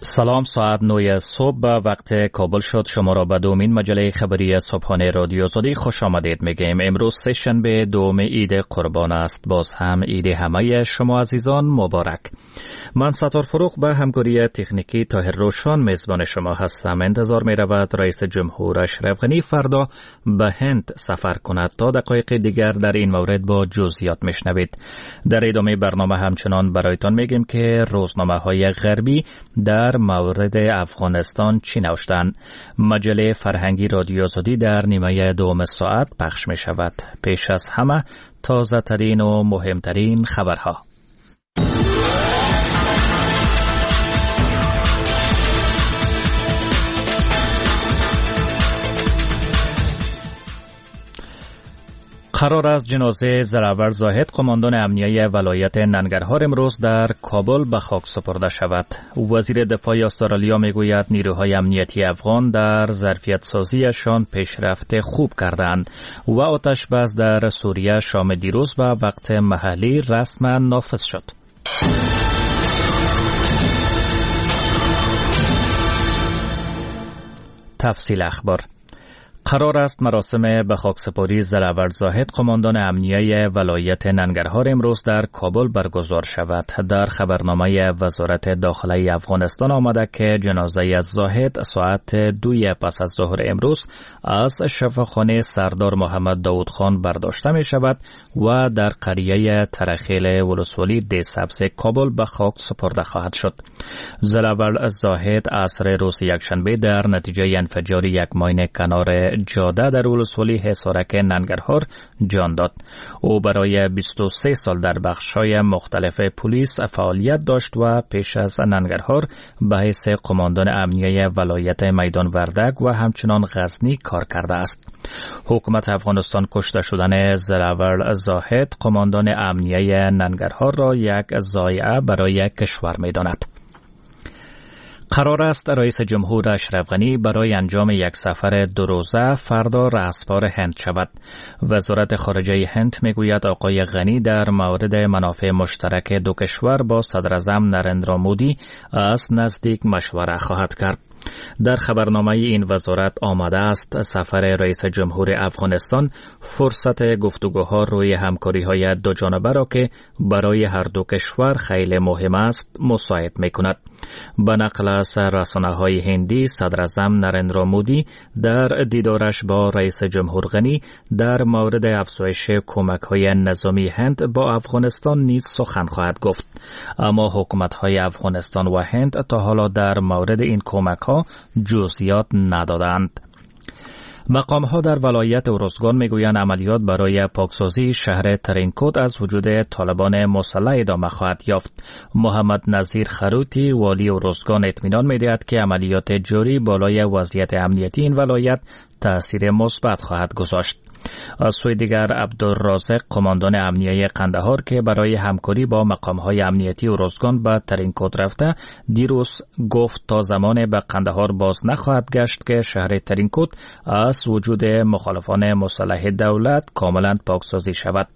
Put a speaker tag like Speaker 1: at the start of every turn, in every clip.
Speaker 1: سلام، ساعت 9 صبح به وقت کابل شد. شما را به دومین مجله خبری صبحانه رادیو آزادی خوش آمدید میگیم. امروز سه‌شنبه دوم عید قربان است. باز هم عید همه شما عزیزان مبارک. من ستار فروغ به همکاری تکنیکی طاهر روشن میزبان شما هستم. انتظار می رود رئیس جمهور اشرف غنی فردا به هند سفر کند. تا دقایق دیگر در این مورد با جزئیات میشنوید. در ادامه برنامه همچنان برایتان میگیم که روزنامه های غربی در مورد افغانستان چی نوشتند. مجله فرهنگی رادیو آزادی در نیمه دوم ساعت پخش می شود. پیش از همه تازه ترین و مهمترین خبرها. قرار است جنازه زراور زاهد قماندان امنیه ولایت ننگرهار امروز در کابل به خاک سپرده شود. وزیر دفاع استرالیا میگوید نیروهای امنیتی افغان در ظرفیت سازیشان پیشرفت خوب کردند و آتش بس در سوریه شام دیروز به وقت محلی رسما نافذ شد. تفصیل اخبار. قرار است مراسم به خاکسپاری زراور زاهد قماندان امنیه ولایت ننگرهار امروز در کابل برگزار شود. در خبرنامه وزارت داخلی افغانستان آمده که جنازه از زاهد ساعت 2 پس از ظهر امروز از شفاخانه سردار محمد داود خان برداشته می شود و در قریه ترخیل ولسوالی ده سبز کابل به خاک سپرده خواهد شد. زراور زاهد عصر روز یکشنبه در نتیجه انفجار یک ماین کنار جاده در ولسوالی حصارک ننگرهار جان داد. او برای 23 سال در بخش‌های مختلف پلیس فعالیت داشت و پیش از ننگرهار به حیث قماندان امنیه ولایت میدان وردک و همچنان غزنی کار کرده است. حکومت افغانستان کشته شدن زراور زاهد قماندان امنیه ننگرهار را یک ضایعه برای کشور می‌داند. قرار است رئیس جمهور اشرف غنی برای انجام یک سفر 2 روزه فردا رهسپار هند شود. وزارت خارجه هند میگوید آقای غنی در مورد منافع مشترک دو کشور با صدر اعظم نریندرا مودی از نزدیک مشوره خواهد کرد. در خبرنامه این وزارت آمده است سفر رئیس جمهور افغانستان فرصت گفتگوها روی همکاری‌های دو جانبه را که برای هر دو کشور خیلی مهم است مساعد می‌کند. به نقل از رسانه‌های هندی، صدر اعظم نریندرا مودی در دیدارش با رئیس جمهور غنی در مورد افزایش کمک‌های نظامی هند با افغانستان نیز سخن خواهد گفت. اما حکومت‌های افغانستان و هند تا حالا در مورد این کمک‌ها جزئیات ندادند. مقام‌ها در ولایت ارزگان میگویند عملیات برای پاکسازی شهر ترینکوت از وجود طالبان مسلح ادامه خواهد یافت. محمد نظیر خروتی والی ارزگان اطمینان می‌دهد که عملیات جاری بالای وضعیت امنیتی این ولایت تأثیر مثبت خواهد گذاشت. از سوی دیگر عبدالرازق قماندان امنیه قندهار که برای همکاری با مقام‌های امنیتی ارزگان به ترینکوت رفته دیروز گفت تا زمان به قندهار باز نخواهد گشت که شهر ترینکوت از وجود مخالفان مسلح دولت کاملا پاکسازی شود.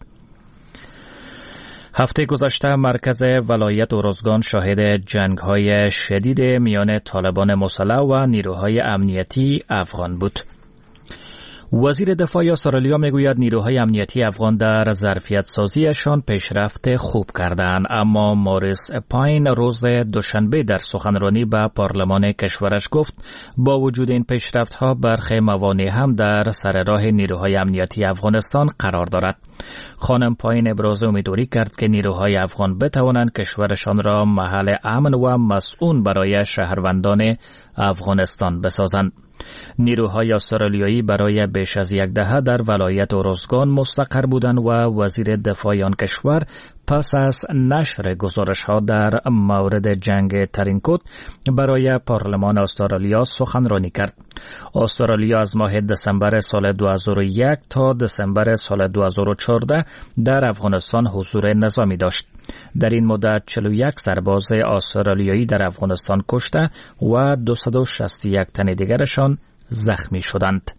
Speaker 1: هفته گذشته مرکز ولایت ارزگان شاهد جنگ‌های شدید میان طالبان مسلح و نیروهای امنیتی افغان بود. وزیر دفاع استرالیا میگوید نیروهای امنیتی افغان در ظرفیت سازیشان پیشرفت خوب کردند، اما موریس پاین روز دوشنبه در سخنرانی به پارلمان کشورش گفت با وجود این پیشرفت‌ها برخی موانع هم در سر راه نیروهای امنیتی افغانستان قرار دارد. خانم پاین ابراز امیدواری کرد که نیروهای افغان بتوانند کشورشان را محل امن و مسئول برای شهروندان افغانستان بسازند. نیروهای استرالیایی برای بیش از یک دهه در ولایت ارزگان مستقر بودند و وزیر دفاع آن کشور پس از نشر گزارش‌ها در مورد جنگ ترینکوت برای پارلمان استرالیا سخنرانی کرد. استرالیا از ماه دسامبر سال 2001 تا دسامبر سال 2014 در افغانستان حضور نظامی داشت. در این مدت 41 سرباز استرالیایی در افغانستان کشته و 261 تن دیگرشان زخمی شدند.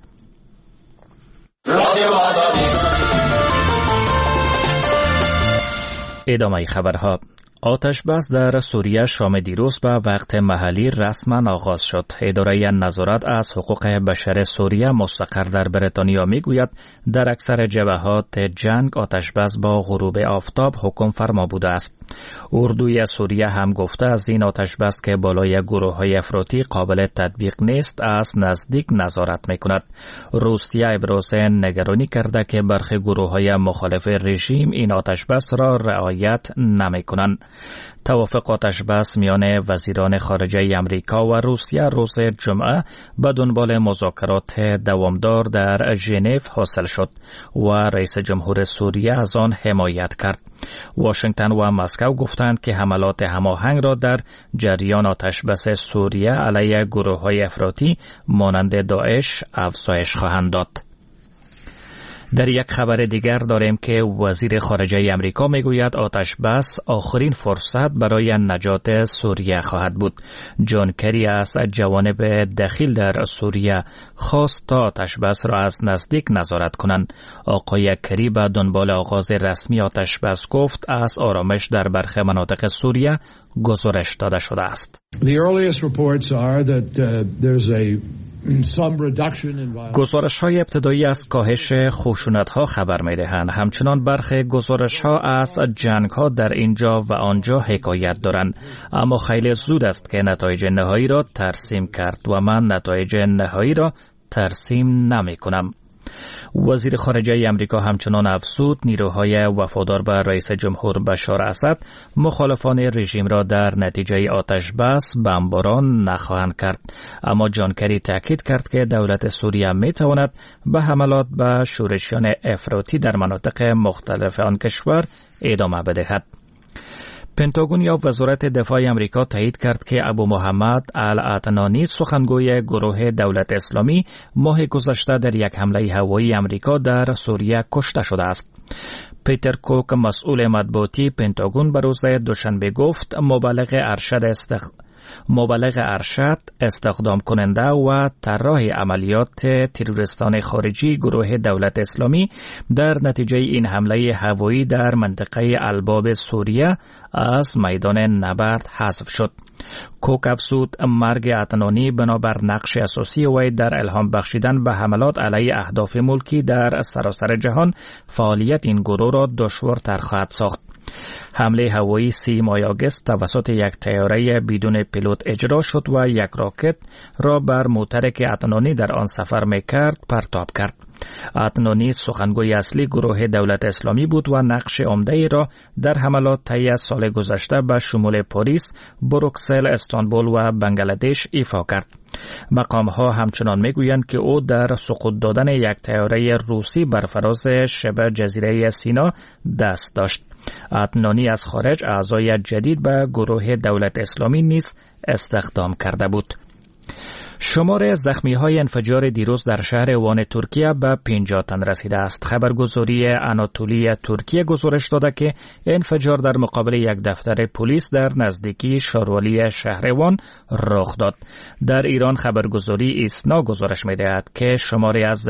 Speaker 1: ادامه خبرها. آتش بس در سوریه شام دیروز به وقت محلی رسما آغاز شد. اداره نظارت از حقوق بشر سوریه مستقر در بریتانیا میگوید در اکثر جبهات جنگ آتش بس با غروب آفتاب حکم فرما بوده است. اردوی سوریه هم گفته از این آتش بس که بالای گروه‌های افراطی قابل تطبیق نیست از نزدیک نظارت میکند. روسیه ابراز نگرانی کرده که برخی گروه‌های مخالف رژیم این آتش بس را رعایت نمیکنند. توافق آتش بس میان وزیران خارجه امریکا و روسیه روز جمعه به دنبال مذاکرات دوامدار در ژنو حاصل شد و رئیس جمهور سوریه از آن حمایت کرد. واشنگتن و مسکو گفتند که حملات هماهنگ را در جریان آتش بس سوریه علیه گروه‌های افراطی مانند داعش افزایش خواهند داد. در یک خبر دیگر داریم که وزیر خارجه امریکا میگوید آتش بس آخرین فرصت برای نجات سوریه خواهد بود. جان کری از جوانب دخیل در سوریه خواست تا آتش بس را از نزدیک نظارت کنند. آقای کری به دنبال آغاز رسمی آتش بس گفت از آرامش در برخی مناطق سوریه گزارش داده شده است.
Speaker 2: The earliest reports are that there's a
Speaker 1: گزارش‌های ابتدایی از کاهش خشونت‌ها خبر می‌دهند. همچنان برخی گزارش‌ها از جنگ‌ها در اینجا و آنجا حکایت دارند، اما خیلی زود است که نتایج نهایی را ترسیم کرد و من نتایج نهایی را ترسیم نمی‌کنم. وزیر خارجه امریکا همچنان افزود نیروهای وفادار به رئیس جمهور بشار اسد مخالفان رژیم را در نتیجه آتش بس بمباران نخواهند کرد، اما جان کری تاکید کرد که دولت سوریه می تواند به حملات به شورشیان افراطی در مناطق مختلف آن کشور ادامه بدهد. پنتاگون یا وزارت دفاع امریکا تایید کرد که ابو محمد العدنانی سخنگوی گروه دولت اسلامی ماه گذشته در یک حمله هوایی امریکا در سوریه کشته شده است. پیتر کوک مسئول مطبوعاتی پنتاگون به روز دوشنبه گفت مبلغ ارشد استخدام کننده و طراح عملیات تروریستان خارجی گروه دولت اسلامی در نتیجه این حمله هوایی در منطقه الباب سوریه از میدان نبرد حذف شد. کوک افزود مرگ عدنانی بنابر نقش اساسی وی در الهام بخشیدن به حملات علیه اهداف ملکی در سراسر جهان فعالیت این گروه را دشوارتر خواهد ساخت. حمله هوایی 30 ماه آگوست توسط یک طیاره بدون پیلوت اجرا شد و یک راکت را بر موتری که عدنانی در آن سفر می‌کرد پرتاب کرد. عدنانی سخنگوی اصلی گروه دولت اسلامی بود و نقش عمده‌ای را در حملات طی سال گذشته به شمول پاریس، بروکسل، استانبول و بنگلادش ایفا کرد. مقام‌ها همچنان می‌گویند که او در سقوط دادن یک طیاره روسی بر فراز شبه جزیره سینا دست داشت. عدنانی از خارج اعضای جدید به گروه دولت اسلامی نیز استخدام کرده بود. شمار زخمی‌های انفجار دیروز در شهر وان ترکیه به 50 تن رسیده است. خبرگزاری آناتولی ترکیه گزارش داده که انفجار در مقابل یک دفتر پلیس در نزدیکی شاروالی شهر وان رخ داد. در ایران خبرگزاری ایسنا گزارش می‌دهد که شماری از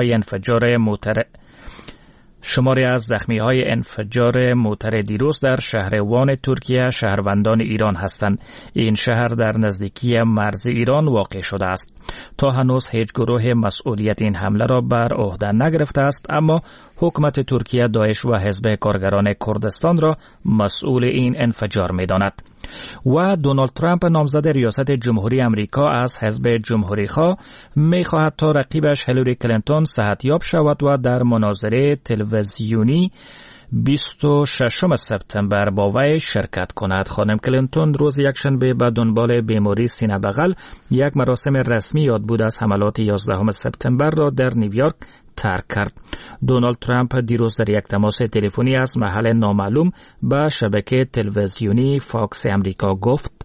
Speaker 1: زخمی‌های انفجار موتر دیروز در شهر وان ترکیه شهروندان ایران هستند. این شهر در نزدیکی مرز ایران واقع شده است. تا هنوز هیچ گروه مسئولیت این حمله را بر عهده نگرفته است، اما حکومت ترکیه داعش و حزب کارگران کردستان را مسئول این انفجار می‌داند. و دونالد ترامپ نامزد ریاست جمهوری امریکا از حزب جمهوری‌خواه می‌خواهد تا رقیبش هیلاری کلینتون صحتیاب شود و در مناظره تلویزیونی 26 سپتامبر با وی شرکت کند. خانم کلینتون روز یکشنبه به دنبال بیماری سینه بغل یک مراسم رسمی یادبود از حملات 11 سپتامبر را در نیویورک ترک کرد. دونالد ترامپ دیروز در یک تماس تلفنی از محل نامعلوم به شبکه تلویزیونی فاکس امریکا گفت: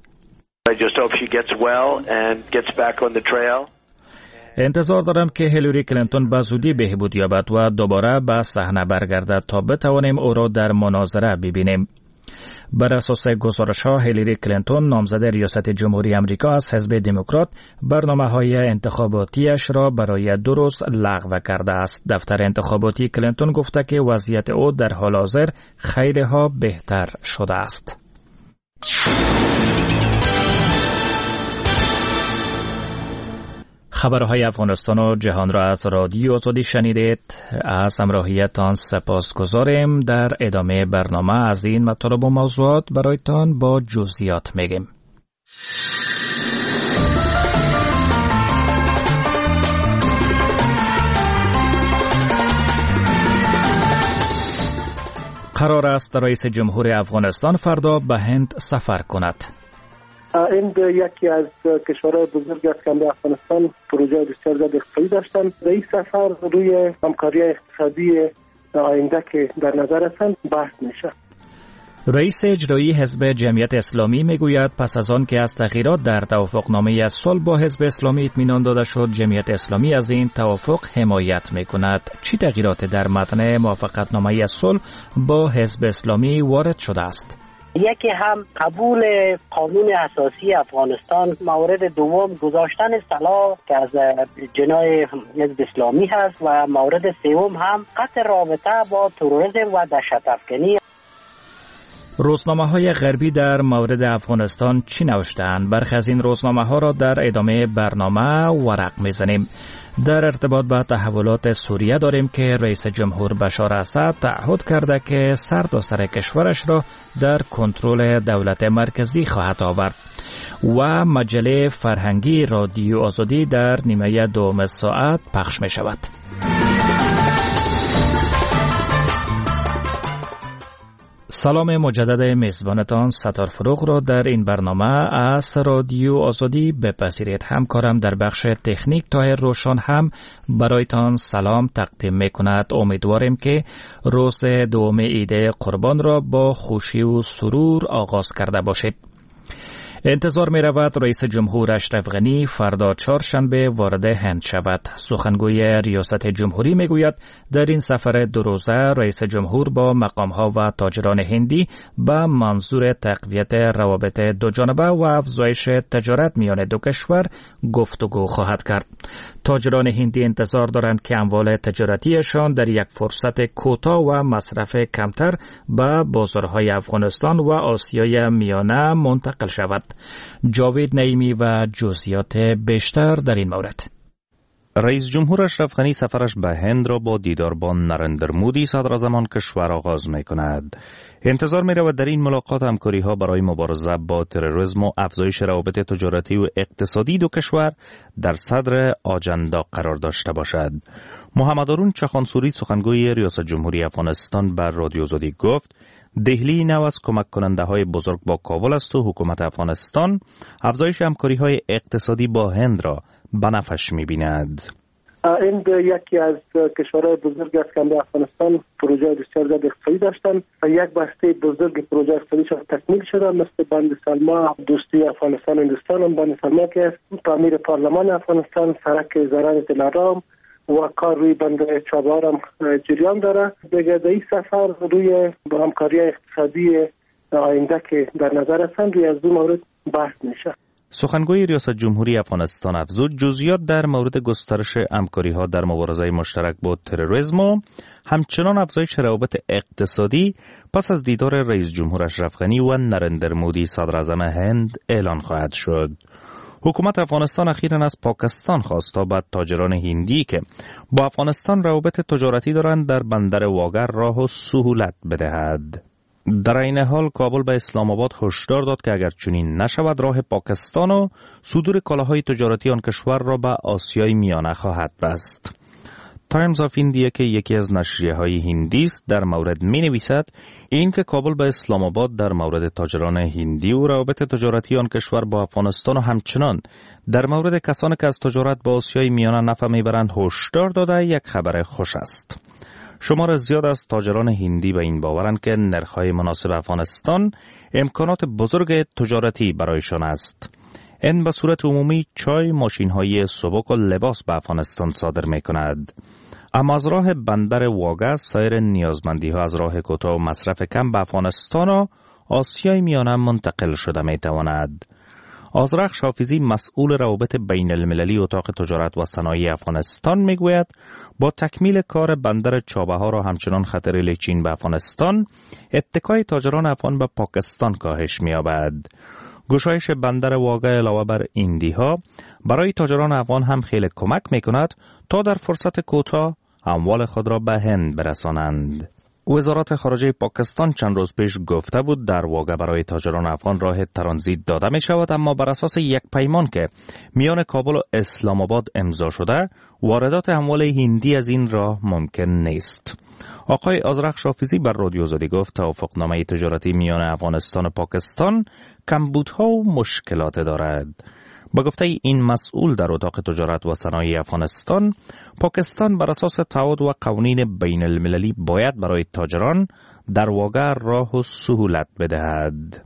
Speaker 1: انتظار دارم که هیلاری کلینتون به زودی بهبود یابد و دوباره به صحنه برگردد تا بتوانیم او را در مناظره ببینیم. بر اساس گزارش‌ها هیلاری کلینتون نامزد ریاست جمهوری امریکا از حزب دموکرات برنامه‌های انتخاباتیش را برای 2 روز لغو کرده است. دفتر انتخاباتی کلینتون گفته که وضعیت او در حال حاضر خیلی‌ها بهتر شده است. خبرهای افغانستان و جهان را از رادیو آزادی شنیدید. از همراهیتان سپاسگزاریم. در ادامه برنامه از این مطالب و موضوعات برایتان با جزئیات میگیم. قرار است رئیس جمهور افغانستان فردا به هند سفر کند.
Speaker 3: هند یکی از کشورهای بزرگ است که در افغانستان پروژه بسیار زیاد اقتصادی داشتند. در این سفر روی همکاری اقتصادی آینده که در نظر هستند بحث میشه.
Speaker 1: رئیس اجرایی حزب جمعیت اسلامی میگوید پس از آن که از تغییرات در توافقنامه صلح با حزب اسلامی اطمینان داده شد، جمعیت اسلامی از این توافق حمایت میکند. چه تغییراتی در متن موافقتنامه صلح با حزب اسلامی وارد شده است؟
Speaker 4: یکی هم قبول قانون اساسی افغانستان، مورد دوم گذاشتن سلاح که از جناح حزب اسلامی هست و مورد سوم هم قطع رابطه با تروریسم و دهشت افکنی.
Speaker 1: روزنامه‌های غربی در مورد افغانستان چی نوشتند؟ برخی از این روزنامه‌ها را در ادامه برنامه ورق می‌زنیم. در ارتباط با تحولات سوریه داریم که رئیس جمهور بشار اسد تعهد کرده که سرتاسر کشورش را در کنترل دولت مرکزی خواهد آورد. و مجله فرهنگی رادیو آزادی در نیمه دوم ساعت پخش می شود. سلام مجدد میزبانتان ستار فروغ را در این برنامه از رادیو آزادی بپذیرید. همکارم در بخش تکنیک طاهر روشن هم برایتان سلام تقدیم میکند. امیدواریم که روز دوم عید قربان را با خوشی و سرور آغاز کرده باشید. انتظار می رود رئیس جمهور اشرف غنی فردا چهارشنبه وارد هند شود. سخنگوی ریاست جمهوری می گوید در این سفر 2 روزه رئیس جمهور با مقامها و تاجران هندی به منظور تقویت روابط دوجانبه و افزایش تجارت میان دو کشور گفتگو خواهد کرد. تاجران هندی انتظار دارند که اموال تجارتیشان در یک فرصت کوتاه و مصرف کمتر به بازارهای افغانستان و آسیای میانه منتقل شود. جاوید نعیمی و جزئیات بیشتر در این مورد.
Speaker 5: رئیس جمهور اشرف غنی سفرش به هند را با دیدار با نرندر مودی صدراعظم آن کشور آغاز می کند. انتظار می رود در این ملاقات همکاری ها برای مبارزه با تروریسم و افزایش روابط تجارتی و اقتصادی دو کشور در صدر آجندا قرار داشته باشد. محمد هارون چخانسوری سخنگوی ریاست جمهوری افغانستان بر رادیو آزادی گفت دهلی نو از کمک کننده های بزرگ با کابل است و حکومت افغانستان افزایش همکاری های اقتصادی با هند را به نفعش می بیند.
Speaker 3: هند یکی از کشورهای بزرگ است که در افغانستان پروژه بسیار زیاد اقتصادی داشتند و یک بسته بزرگ پروژه اقتصادی تکمیل شده، مثل بند سلما، دوستی افغانستان هندوستان، بند سلما که تعمیر پارلمان افغانستان، سرک زرن دلارام و کار روی بند چابهار هم جریان داره. دیگه در این سفر روی همکاری اقتصادی آینده که در نظر هستند روی از دو مورد بحث میشه.
Speaker 5: سخنگوی ریاست جمهوری افغانستان افزود جزئیات در مورد گسترش همکاری‌ها در مبارزه مشترک با تروریسم و همچنان افزایش روابط اقتصادی پس از دیدار رئیس جمهور اشرف غنی و نرندر مودی صدراعظم هند اعلان خواهد شد. حکومت افغانستان اخیراً از پاکستان خواست تا به تاجران هندی که با افغانستان روابط تجارتی دارند در بندر واگر راه و سهولت بدهد. در این حال کابل به اسلام آباد هشدار داد که اگر چنین نشود راه پاکستان و صدور کالاهای تجارتی آن کشور را به آسیای میانه خواهد بست. تایمز آف ایندیا که یکی از نشریه‌های هندی است در مورد می‌نویسد این که کابل به اسلام آباد در مورد تاجران هندی و روابط تجارتی آن کشور با افغانستان و همچنان در مورد کسانی که از تجارت با آسیای میانه نفع میبرند هشدار داده یک خبر خوش است. شمار زیاد از تاجران هندی به این باورند که نرخ‌های مناسب افغانستان امکانات بزرگ تجارتی برایشان است. این به صورت عمومی چای، ماشین‌های سبک و لباس به افغانستان صادر می‌کند. اما از راه بندر واگه سایر نیازمندی‌ها از راه کوتاه و مصرف کم به افغانستان و آسیای میانه منتقل شده می‌تواند. آذرخش حافظی مسئول روابط بین المللی اتاق تجارت و صنایع افغانستان میگوید با تکمیل کار بندر چابهار و همچنان خطر چین به افغانستان، اتکای تاجران افغان به پاکستان کاهش می‌یابد. گشایش بندر واقع علاوه بر ایندی‌ها برای تاجران افغان هم خیلی کمک می‌کند تا در فرصت کوتاه اموال خود را به هند برسانند. وزارت خارجه پاکستان چند روز پیش گفته بود در واقع برای تاجران افغان راه ترانزیت داده می شود، اما بر اساس یک پیمان که میان کابل و اسلام آباد امضا شده، واردات اموال هندی از این راه ممکن نیست. آقای آذرخش حافظی بر رادیو آزادی گفت توافقنامه تجارتی میان افغانستان و پاکستان کمبودها و مشکلات دارد. با گفته این مسئول در اتاق تجارت و صنایع افغانستان، پاکستان بر اساس تعهد و قوانین بین المللی باید برای تاجران در واقع راه و سهولت بدهد.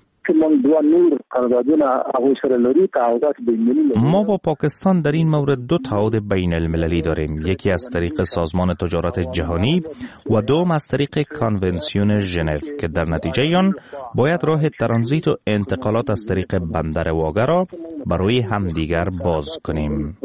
Speaker 5: ما با پاکستان در این مورد دو تعهد بین المللی داریم، یکی از طریق سازمان تجارت جهانی و دوم از طریق کنونسیون ژنو که در نتیجه آن باید راه ترانزیت و انتقالات از طریق بندر واقع را برای همدیگر باز کنیم.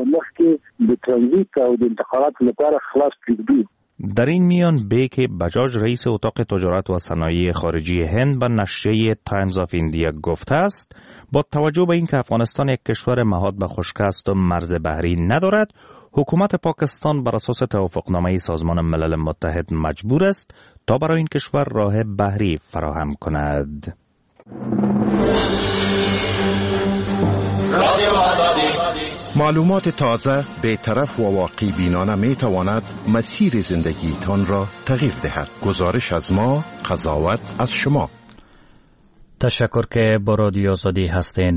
Speaker 5: در این میان بیک بجاج رئیس اتاق تجارت و صنایع خارجی هند به نشریه تایمز آف ایندیا گفته است با توجه به اینکه افغانستان یک کشور محاط به خشکی است و مرز بحری ندارد، حکومت پاکستان بر اساس توافقنامه سازمان ملل متحد مجبور است تا برای این کشور راه بحری فراهم کند.
Speaker 6: معلومات تازه، بی‌طرف و واقع بینانه می تواند مسیر زندگیتان را تغییر دهد. گزارش از ما، قضاوت از شما.
Speaker 1: تشکر که با رادیو آزادی هستین.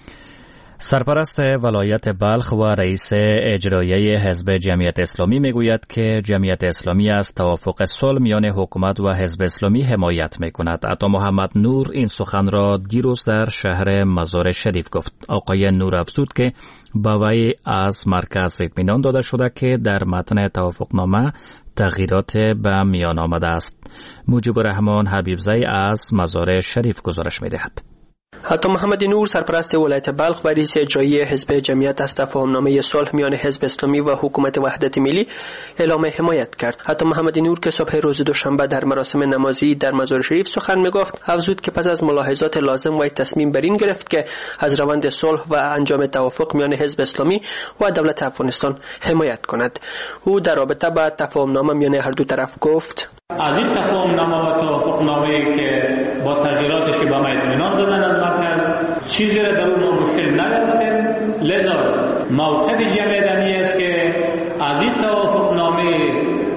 Speaker 1: سرپرست ولایت بلخ و رئیس اجرایی حزب جمعیت اسلامی میگوید که جمعیت اسلامی از توافق صلح میان حکومت و حزب اسلامی حمایت میکند. عطا محمد نور این سخن را دیروز در شهر مزار شریف گفت. آقای نور افزود که به وی از مرکز اطمینان داده شده که در متن توافقنامه تغییرات به میان آمده است. مجیب الرحمن حبیبزی از مزار شریف گزارش میدهد.
Speaker 7: عطا محمد نور سرپرست ولایت بلخ و رئیس اجرایی حزب جمعیت از تفاهمنامه صلح میان حزب اسلامی و حکومت وحدت ملی اعلام حمایت کرد. عطا محمد نور که صبح روز دوشنبه در مراسم نمازی در مزار شریف سخن میگفت، افزود که پس از ملاحظات لازم و تصمیم بر این گرفت که از روند صلح و انجام توافق میان حزب اسلامی و دولت افغانستان حمایت کند. او در رابطه با تفاهمنامه میان هر دو طرف گفت:
Speaker 8: از این تفاهمنامه و توافقنامه‌ای که با تغییراتش به ما اطمینان دادن از مرکز، چیزی را در اون مشکل نداشتیم. لذا موقف جمعیت است که از این توافقنامه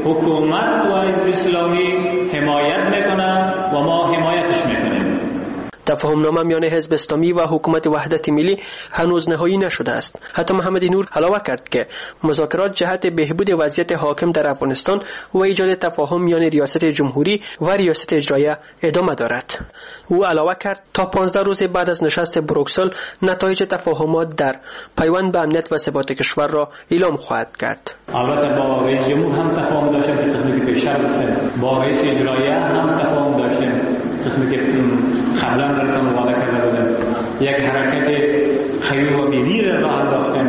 Speaker 8: حکومت و حزب اسلامی حمایت میکنند و ما حمایتش میکنیم.
Speaker 7: تفاهمنامه میان حزب اسلامی و حکومت وحدت ملی هنوز نهایی نشده است. عطا محمد نور علاوه کرد که مذاکرات جهت بهبود وضعیت حاکم در افغانستان و ایجاد تفاهم میان ریاست جمهوری و ریاست اجراییه ادامه دارد. او علاوه کرد تا 15 روز بعد از نشست بروکسل نتایج تفاهمات در پیوند به امنیت و ثبات کشور را اعلام خواهد کرد.
Speaker 8: البته با رئیس جمهور هم تفاهم داشتیم که قسمی که پیشتر داشتیم، با رئیس اجراییه هم تفاهم داشتیم قسمی که قبلا درتون وعده کرده بودیم. یک حرکت خیلی و بیدیر را انداختیم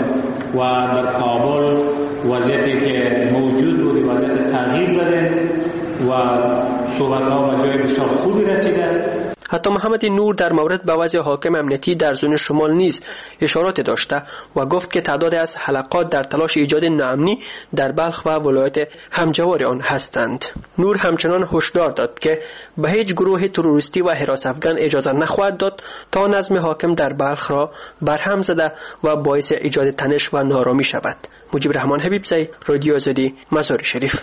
Speaker 8: و در کابل وضعیتی که موجود بود وضعیت تغییر دادیم و صحبت‌ها به جای بسیار خوبی رسیده.
Speaker 7: حتی محمد نور در مورد به وضع حاکم امنیتی در زون شمال نیز اشارات داشته و گفت که تعداد از حلقات در تلاش ایجاد ناامنی در بلخ و ولایت همجوار آن هستند. نور همچنان هشدار داد که به هیچ گروه تروریستی و حراس افغان اجازه نخواهد داد تا نظم حاکم در بلخ را برهم زده و باعث ایجاد تنش و نارامی شود. مجیب الرحمن حبیبزی، رادیو آزادی، مزار شریف.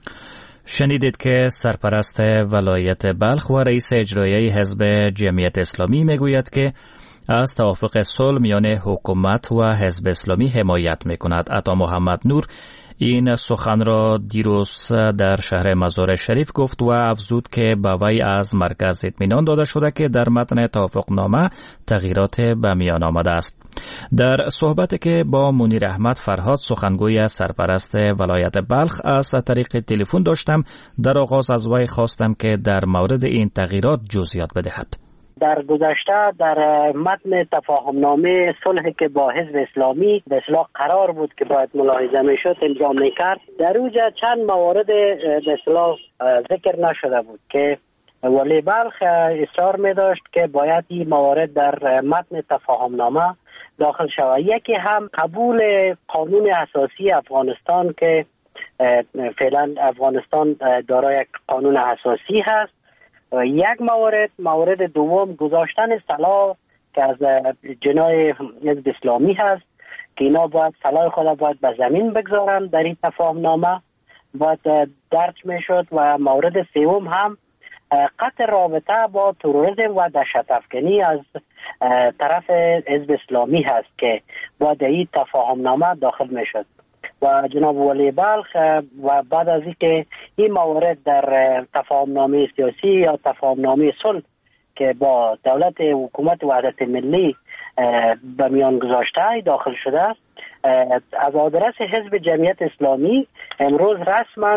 Speaker 1: شنیدید که سرپرست ولایت بلخ و رئیس اجرایی حزب جمعیت اسلامی میگوید که از توافق صلح میان حکومت و حزب اسلامی حمایت میکند. عطا محمد نور این سخن را دیروز در شهر مزار شریف گفت و افزود که به وی از مرکز اطمینان داده شده که در متن توافقنامه تغییرات به میان آمده است. در صحبتی که با منیر احمد فرهاد سخنگوی سرپرست ولایت بلخ از طریق تلفن داشتم، در آغاز از وی خواستم که در مورد این تغییرات جزئیات بدهد.
Speaker 4: در گذشته در متن تفاهمنامه صلح که با حزب اسلامی به اصطلاح قرار بود که باید ملاحظه میشد امضا میکرد، در اوجا چند موارد به اصطلاح ذکر نشده بود که ولی بلخ اصرار می داشت که باید این موارد در متن تفاهمنامه داخل شود. یکی هم قبول قانون اساسی افغانستان که فعلا افغانستان دارای یک قانون اساسی هست. یک مورد دوم گذاشتن سلاح که از جنای حزب اسلامی هست که اینا باید سلاح خود باید به زمین بگذارن، در این تفاهمنامه باید درج می شد. و مورد سوم هم قطع رابطه با تروریسم و دهشت افکنی از طرف حزب اسلامی هست که با این تفاهمنامه داخل می شد. و جناب ولی بلخ و بعد از اینکه این موارد در تفاهمنامه سیاسی یا تفاهمنامه صلح که با دولت حکومت وحدت ملی به میان گذاشته داخل شده، از آدرس حزب جمعیت اسلامی امروز رسما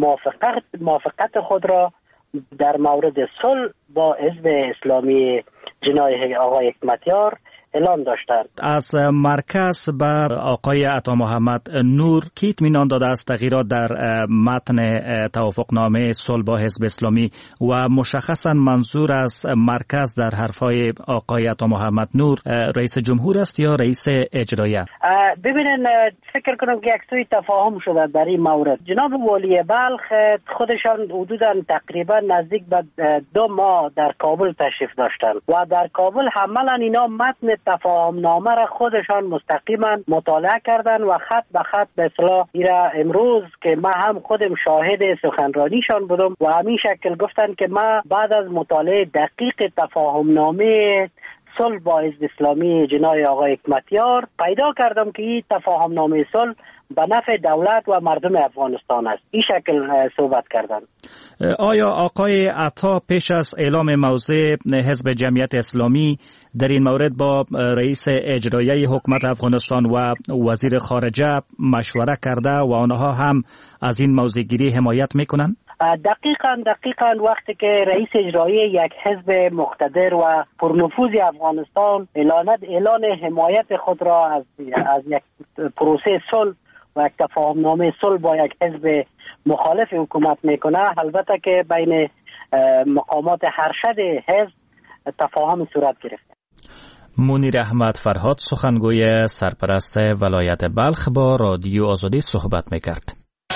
Speaker 4: موافقت خود را در مورد صلح با حزب اسلامی جنای آقای حکمتیار اعلام داشتند.
Speaker 1: از مرکز به آقای عطا محمد نور کی اطمینان داده است تغییرات در متن توافقنامه صلح با حزب اسلامی و مشخصا منظور از مرکز در حرفای آقای عطا محمد نور رئیس جمهور است یا رئیس اجرایه؟
Speaker 4: ببینن فکر کنم که یک سوی تفاهم شده در این مورد. جناب ولی بلخ خودشان حدودا تقریبا نزدیک به 2 ماه در کابل تشریف داشتند و در کابل عملا اینا متن تفاهمنامه را خودشان مستقیما مطالعه کردن و خط به خط به اصطلاح ایرا امروز که ما هم خودم شاهد سخنرانیشان بودم و همین شکل گفتن که ما بعد از مطالعه دقیق تفاهمنامه صلح با حزب اسلامی جنای آقای حکمتیار پیدا کردم که این تفاهمنامه صلح به نفع دولت و مردم افغانستان است. این شکل صحبت کردن.
Speaker 1: آیا آقای عطا پیش از اعلام موضع حزب جمعیت اسلامی در این مورد با رئیس اجرایی حکومت افغانستان و وزیر خارجه مشوره کرده و آنها هم از این موضع گیری حمایت میکنند؟
Speaker 4: دقیقاً وقتی که رئیس اجرایی یک حزب مقتدر و پرنفوذ افغانستان اعلان حمایت خود را از یک پروسه صلح و یک تفاهمنامه صلح با یک حزب مخالف حکومت میکنه، البته که بین مقامات ارشد حزب تفاهم صورت گرفته.
Speaker 1: منیر احمد فرهاد سخنگوی سرپرست ولایت بلخ با رادیو آزادی صحبت میکرد.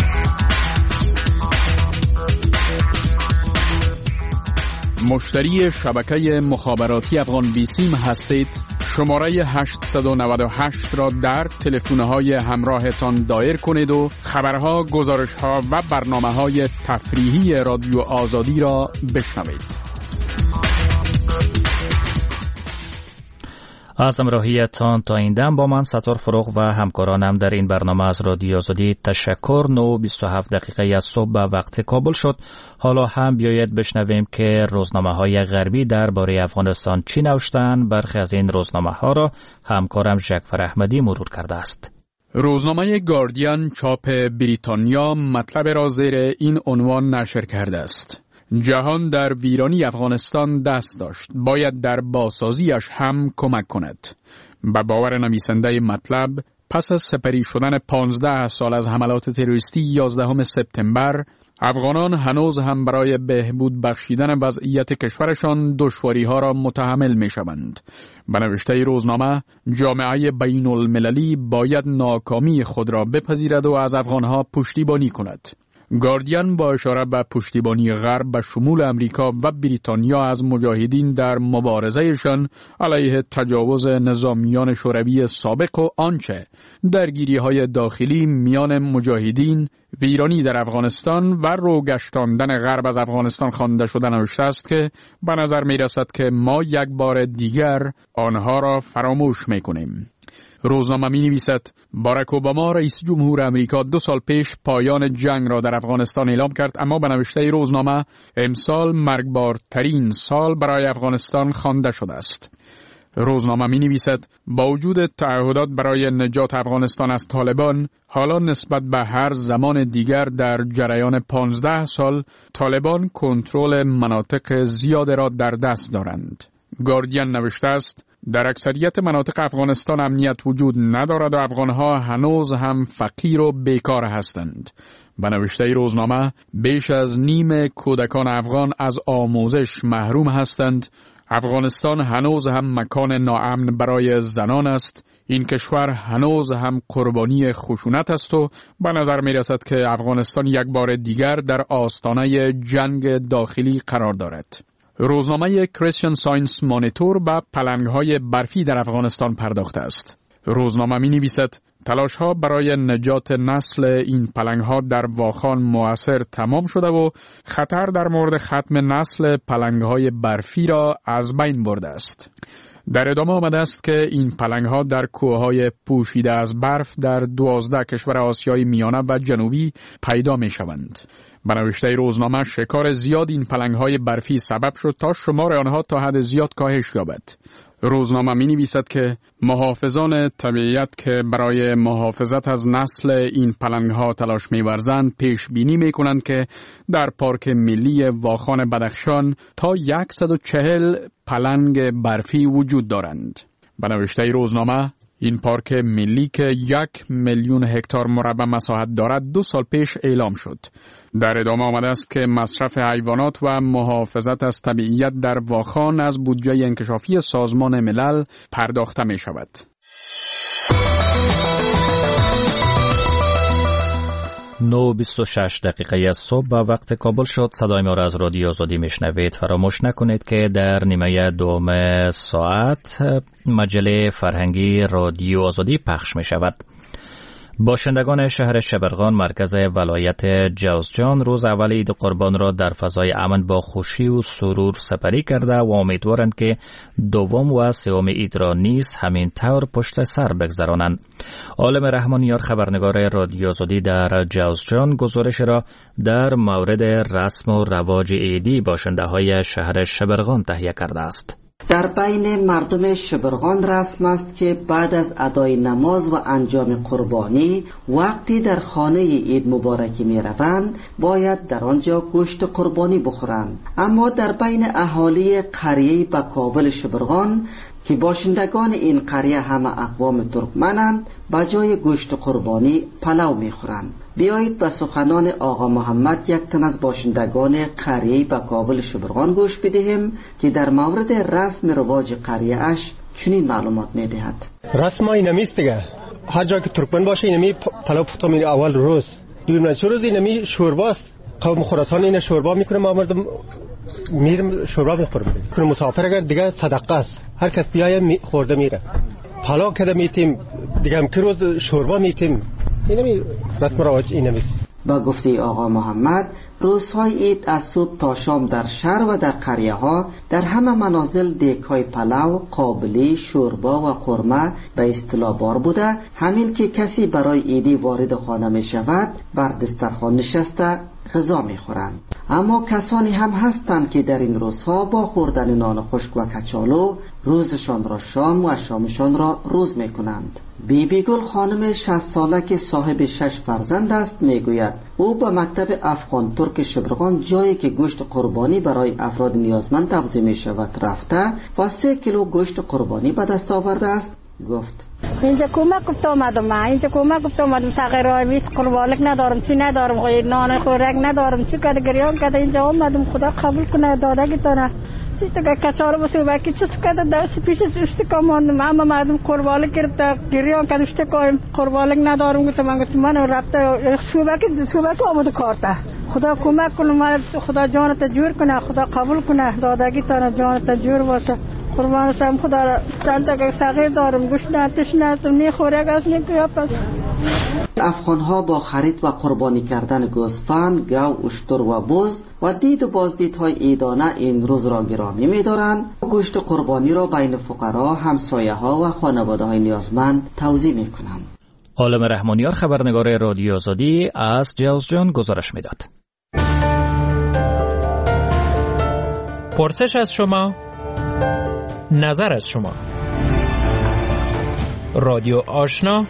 Speaker 9: مشتری شبکه مخابراتی افغان بیسیم هستید؟ شماره 898 را در تلفن‌های همراهتان دایر کنید و خبرها، گزارش‌ها و برنامه‌های تفریحی رادیو آزادی را بشنوید.
Speaker 1: از همراهیتان تا این دم با من ستار فروغ و همکارانم در این برنامه از رادیو آزادی تشکر. 9:27 دقیقه از صبح به وقت کابل شد. حالا هم بیایید بشنویم که روزنامه‌های غربی درباره افغانستان چی نوشتند. برخی از این روزنامه‌ها را همکارم جعفر احمدی مرور کرده است.
Speaker 9: روزنامه گاردین چاپ بریتانیا مطلب را زیر این عنوان نشر کرده است: جهان در ویرانی افغانستان دست داشت، باید در بازسازیش هم کمک کند. به باور نویسنده مطلب، پس از سپری شدن 15 سال از حملات تروریستی 11 سپتامبر، افغانان هنوز هم برای بهبود بخشیدن وضعیت کشورشان دشواری‌ها را متحمل می‌شوند. به نوشته روزنامه، جامعه بین المللی باید ناکامی خود را بپذیرد و از افغانها پشتیبانی کند. گاردین با اشاره به پشتیبانی غرب به شمول امریکا و بریتانیا از مجاهدین در مبارزهشان علیه تجاوز نظامیان شوروی سابق و آنچه درگیری‌های داخلی میان مجاهدین، ویرانی در افغانستان و روگشتاندن غرب از افغانستان خوانده شده نوشته است که به نظر می‌رسد که ما یک بار دیگر آنها را فراموش می‌کنیم. روزنامه می نویسد باراک اوباما رئیس جمهور امریکا 2 سال پیش پایان جنگ را در افغانستان اعلام کرد، اما به نوشته روزنامه امسال مرگبارترین سال برای افغانستان خوانده شده است. روزنامه می نویسد با وجود تعهدات برای نجات افغانستان از طالبان، حالا نسبت به هر زمان دیگر در جریان 15 سال طالبان کنترل مناطق زیاد را در دست دارند. گاردین نوشته است در اکثریت مناطق افغانستان امنیت وجود ندارد و افغانها هنوز هم فقیر و بیکار هستند. به نوشته روزنامه بیش از نیم کودکان افغان از آموزش محروم هستند. افغانستان هنوز هم مکان ناامن برای زنان است. این کشور هنوز هم قربانی خشونت است و به نظر می رسد که افغانستان یک بار دیگر در آستانه جنگ داخلی قرار دارد. روزنامه کریستین ساینس مانیتور به پلنگ‌های برفی در افغانستان پرداخته است. روزنامه می نویسد تلاش‌ها برای نجات نسل این پلنگ‌ها در واخان مؤثر تمام شده و خطر در مورد ختم نسل پلنگ‌های برفی را از بین برده است. در ادامه آمده است که این پلنگ‌ها در کوههای پوشیده از برف در 12 کشور آسیای میانه و جنوبی پیدا می‌شوند. به نوشته روزنامه شکار زیاد این پلنگ‌های برفی سبب شد تا شمار آنها تا حد زیاد کاهش یابد. روزنامه می‌نویسد که محافظان طبیعت که برای محافظت از نسل این پلنگ‌ها تلاش می‌ورزند پیش بینی می‌کنند که در پارک ملی واخان بدخشان تا 140 پلنگ برفی وجود دارند. به نوشته روزنامه این پارک ملی که 1,000,000 هکتار مربع مساحت دارد 2 سال پیش اعلام شد. در ادامه آمده است که مصرف حیوانات و محافظت از طبیعیت در واخان از بودجه انکشافی سازمان ملل پرداخته می شود.
Speaker 1: 9:26 دقیقه صبح به وقت کابل شد. صدای ما را از رادیو آزادی میشنوید. فراموش نکنید که در نیمه دوم ساعت مجله فرهنگی رادیو آزادی پخش می شود. باشندگان شهر شبرغان مرکز ولایت جوزجان روز اول عید قربان را در فضای امن با خوشی و سرور سپری کرده و امیدوارند که دوم و سوم عید را نیز همین طور پشت سر بگذرانند. عالم رحمانیار خبرنگار رادیو آزادی در جوزجان گزارش را در مورد رسم و رواج عیدی باشنده های شهر شبرغان تهیه کرده است.
Speaker 10: در بین مردم شبرغان رسم است که بعد از ادای نماز و انجام قربانی وقتی در خانه عید مبارکی می روند باید در آنجا گوشت قربانی بخورند. اما در بین اهالی قریه بکابل شبرغان که باشندگان این قریه همه اقوام ترکمنند به جای گوشت قربانی پلو میخورند. بیایید به سخنان آقا محمد یک تن از باشندگان قریه بکابل شبرغان گوش بدهیم که در مورد رسم رواج قریه اش چنین معلومات میدهد.
Speaker 11: رسم اینمیست دیگه، هر جا که ترکمن باشه اینمی پلو پخته میره اول روز، دوم روز اینمی شورباست. قوم خراسان این شوربا میکنه، ما مردم میرم شوربا میخورم. کنه مسافر اگر دیگه صدقه است، هر کس بیایه خورده میره. پلو کده میتیم دیگه، هم که روز شوربا میتیم. اینمی رسم رواج اینمیست.
Speaker 10: با گفته آقا محمد روزهای عید از صبح تا شام در شهر و در قریه ها در همه منازل دیگ‌های پلو، قابلی، شوربا و قرمه به اصطلاح بار بوده. همین که کسی برای عیدی وارد خانه می شود بر دسترخوان نشسته غذا می خورند. اما کسانی هم هستند که در این روزها با خوردن نان خشک و کچالو روزشان را شام و شامشان را روز می کنند. بیبی گل خانم 60 ساله که صاحب 6 فرزند است می گوید او به مکتب افغان ترک شبرغان جایی که گوشت قربانی برای افراد نیازمند تقدیم می شود رفته و 3 کیلو گوشت قربانی به دست آورده است. گفت
Speaker 12: اینجا کمک گفت آمدم، اینجا کمک گفت آمدم، تغییرهای ویس قربالک ندارم، چی ندارم، نان خورک ندارم، چی کده گریان کده اینجا آمدم. خدا قبول کنه دادگی تانه چیزی که کچاره بسید باکی چیز کده دست پیش اشتی کاماندم. اما مردم قربالک گرفته گریان کده اشتی کایم قربالک ندارم. گفتم من رفته صوبکی آمده کارته. خدا کمک کنه، خدا جانت جور کنه، خدا قبول کنه دادگی تانه جانت جور باشه. قربان شم خدا را چند تا صغیر دارم، گوشت نتش نتم میخوره گاز نمیاد. پس
Speaker 10: افغان‌ها با خرید و قربانی کردن گوسفند، گاو، اشتر و بز و دید و بازدیدهای عیدانه این روز را گرامی می‌دارند. گوشت قربانی را بین فقرا، همسایه‌ها و خانواده‌های نیازمند توزیع می‌کنند.
Speaker 1: عالم رحمانیار خبرنگار رادیو آزادی از جوزجان گزارش می‌داد.
Speaker 13: پرسش از شما، نظر از شما. رادیو آشنا،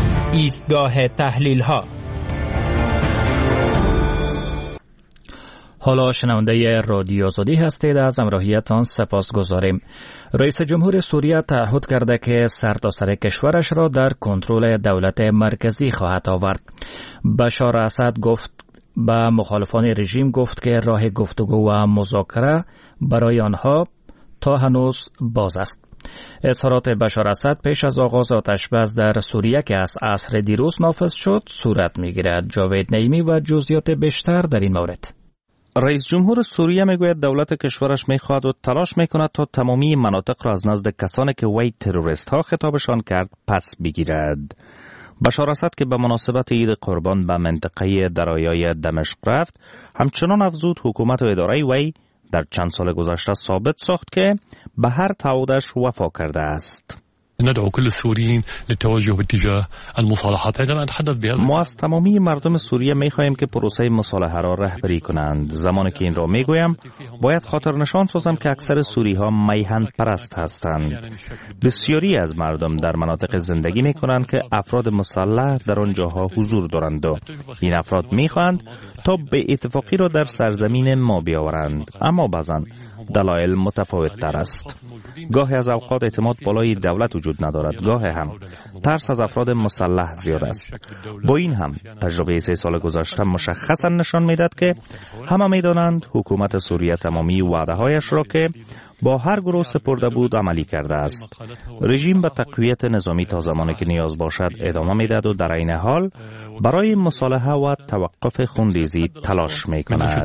Speaker 13: ایستگاه تحلیل ها.
Speaker 1: حالا شنونده رادیو آزادی هستید، از همراهیتان سپاس گذاریم. رئیس جمهور سوریه تعهد کرده که سرتاسر کشورش را در کنترل دولت مرکزی خواهد آورد. بشار اسد به مخالفان رژیم گفت که راه گفتگو و مذاکره برای آنها تا هنوز باز است. اظهارات بشار اسد پیش از آغاز آتش‌بس در سوریه که از عصر دیروز نافذ شد صورت می‌گیرد. جاوید نعیمی و جزئیات بیشتر در این مورد.
Speaker 5: رئیس جمهور سوریه میگوید دولت کشورش میخواهد و تلاش میکند تا تمامی مناطق را از نزد کسانی که وی تروریست ها خطابشان کرد پس بگیرد. بشار اسد که به مناسبت عید قربان به منطقه درایای دمشق رفت، همچنان افزود حکومت و اداره وی در چند سال گذشته ثابت ساخت که به هر تعهدش وفا کرده است.
Speaker 14: ندعو كل السوريين للتوجه باتجاه المصالحات. عندما نتحدث بهذا
Speaker 5: ما از تمامی مردم سوریه می‌خواهیم که پروسه مصالحه را رهبری کنند. زمانی که این را میگویم باید خاطر نشان سازم که اکثر سوری‌ها میهن پرست هستند. بسیاری از مردم در مناطق زندگی می‌کنند که افراد مسلح در آنجاها حضور دارند و این افراد می‌خواهند تا به اتفاقی را در سرزمین ما بیاورند، اما بعضاً دلایل متفاوت تر است. گاهی از اوقات اعتماد بالای دولت وجود ندارد، گاهی هم ترس از افراد مسلح زیاد است. با این هم تجربه 3 سال گذشته مشخصا نشان میدهد که همه میدانند حکومت سوریه تمامی وعده‌هایش را که با هر گروه سپرده بود عملی کرده است. رژیم به تقویت نظامی تا زمانی که نیاز باشد ادامه میدهد و در این حال برای مصالحه و توقف خونریزی تلاش میکند.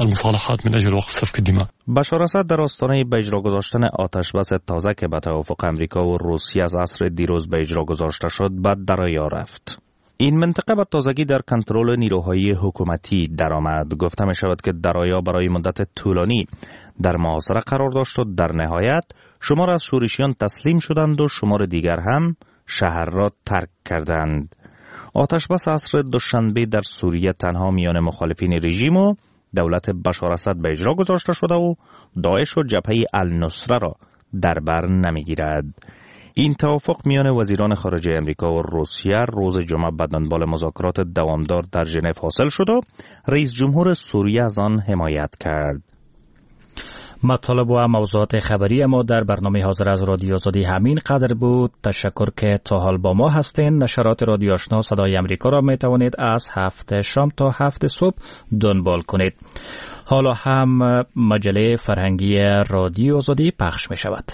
Speaker 5: بشار اسد در آستانه به اجرا گذاشتن آتش‌بس تازه که به توافق امریکا و روسیه از عصر دیروز به اجرا گذاشته شد به دریا رفت. این منطقه به تازگی در کنترل نیروهای حکومتی درآمد. گفته می شود که دریا برای مدت طولانی در محاصره قرار داشت و در نهایت شمار از شورشیان تسلیم شدند و شمار دیگر هم شهر را ترک کردند. آتش‌بس عصر دوشنبه در سوریه تنها میان مخالفین رژیم و دولت بشار اسد به اجرا گذاشته شده و داعش و جبهه النصره را در بر نمیگیرد. این توافق میان وزیران خارجه امریکا و روسیه روز جمعه به دنبال مذاکرات دوامدار در ژنو حاصل شد و رئیس جمهور سوریه از آن حمایت کرد.
Speaker 1: مطالب و موضوعات خبری ما در برنامه حاضر از رادیو آزادی همین قدر بود. تشکر که تا حال با ما هستین. نشرات رادیو آشنا صدای امریکا را می توانید از 7 شام تا 7 صبح دنبال کنید. حالا هم مجله فرهنگی رادیو آزادی پخش می شود.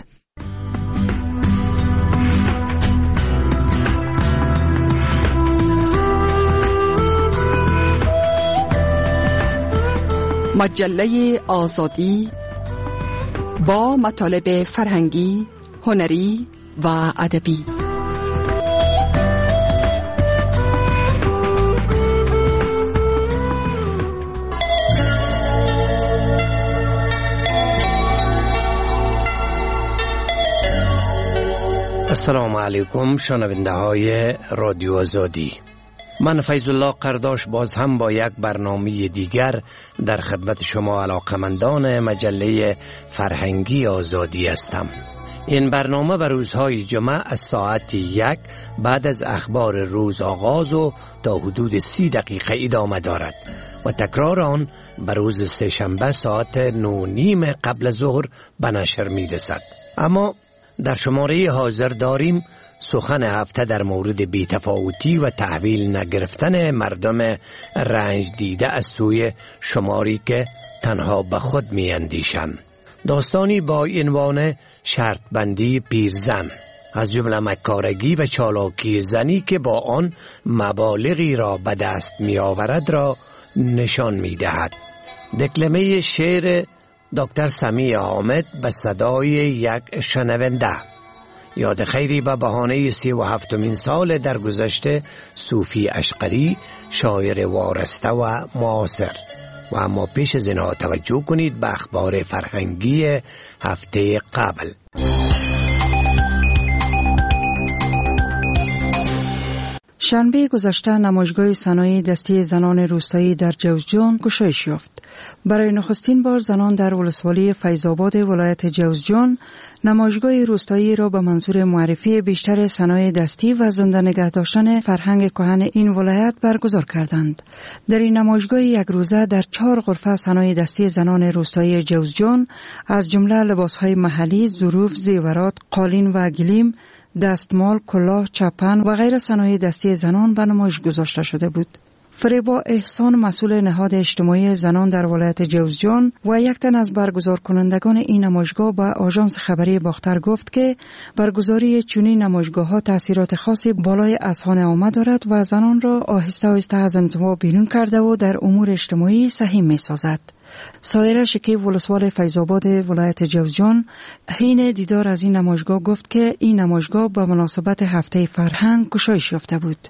Speaker 15: مجله آزادی با مطالب فرهنگی، هنری و ادبی.
Speaker 16: السلام علیکم شنونده های رادیو آزادی. من فیض الله قرداش باز هم با یک برنامه دیگر در خدمت شما علاقمندان مجله فرهنگی آزادی هستم. این برنامه به روزهای جمعه از ساعت 1 بعد از اخبار روز آغاز و تا حدود 30 دقیقه ادامه دارد و تکرار آن به روز سه‌شنبه ساعت 9:30 قبل ظهر به نشر می رسد. اما در شماره حاضر داریم سخن هفته در مورد بی‌تفاوتی و تحویل نگرفتن مردم رنج دیده از سوی شماری که تنها به خود می اندیشند. داستانی با عنوان شرط بندی پیرزن از جمله مکارگی و چالاکی زنی که با آن مبالغی را به دست می آورد را نشان می دهد. دکلمه شعر دکتر سمیع حامد به صدای یک شنونده. یاد خیری به بهانه 37مین سال درگذشته صوفی اشقری، شاعر وارسته و معاصر. و اما پیش از اینها توجه کنید به اخبار فرهنگی هفته قبل.
Speaker 17: شنبه گذشته نمایشگاه صنایع دستی زنان روستایی در جوزجان گشایش یافت. برای نخستین بار زنان در ولسوالی فیض‌آباد ولایت جوزجان نمایشگاه روستایی را به منظور معرفی بیشتر صنایع دستی و زنده نگه داشتن فرهنگ کهن این ولایت برگزار کردند. در این نمایشگاه یک روزه در 4 غرفه صنایع دستی زنان روستایی جوزجان از جمله لباسهای محلی، ظروف، زیورات، قالین و گلیم، دستمال، کلاه، چپن و غیر صنایع دستی زنان به نمایش گذاشته شده بود. فریبا احسان مسئول نهاد اجتماعی زنان در ولایت جوزجان و یک تن از برگزار کنندگان این نمایشگاه به آژانس خبری باختر گفت که برگزاری چنین نمایشگاه‌ها تأثیرات خاصی بالای اذهان عامه دارد و زنان را آهسته آهسته از انزوا بیرون کرده و در امور اجتماعی سهیم می‌سازد. سایره شکیب ولسوال فیض‌آباد ولایت جوزجان حین دیدار از این نمایشگاه گفت که این نمایشگاه به مناسبت هفته فرهنگ گشایش یافته بود.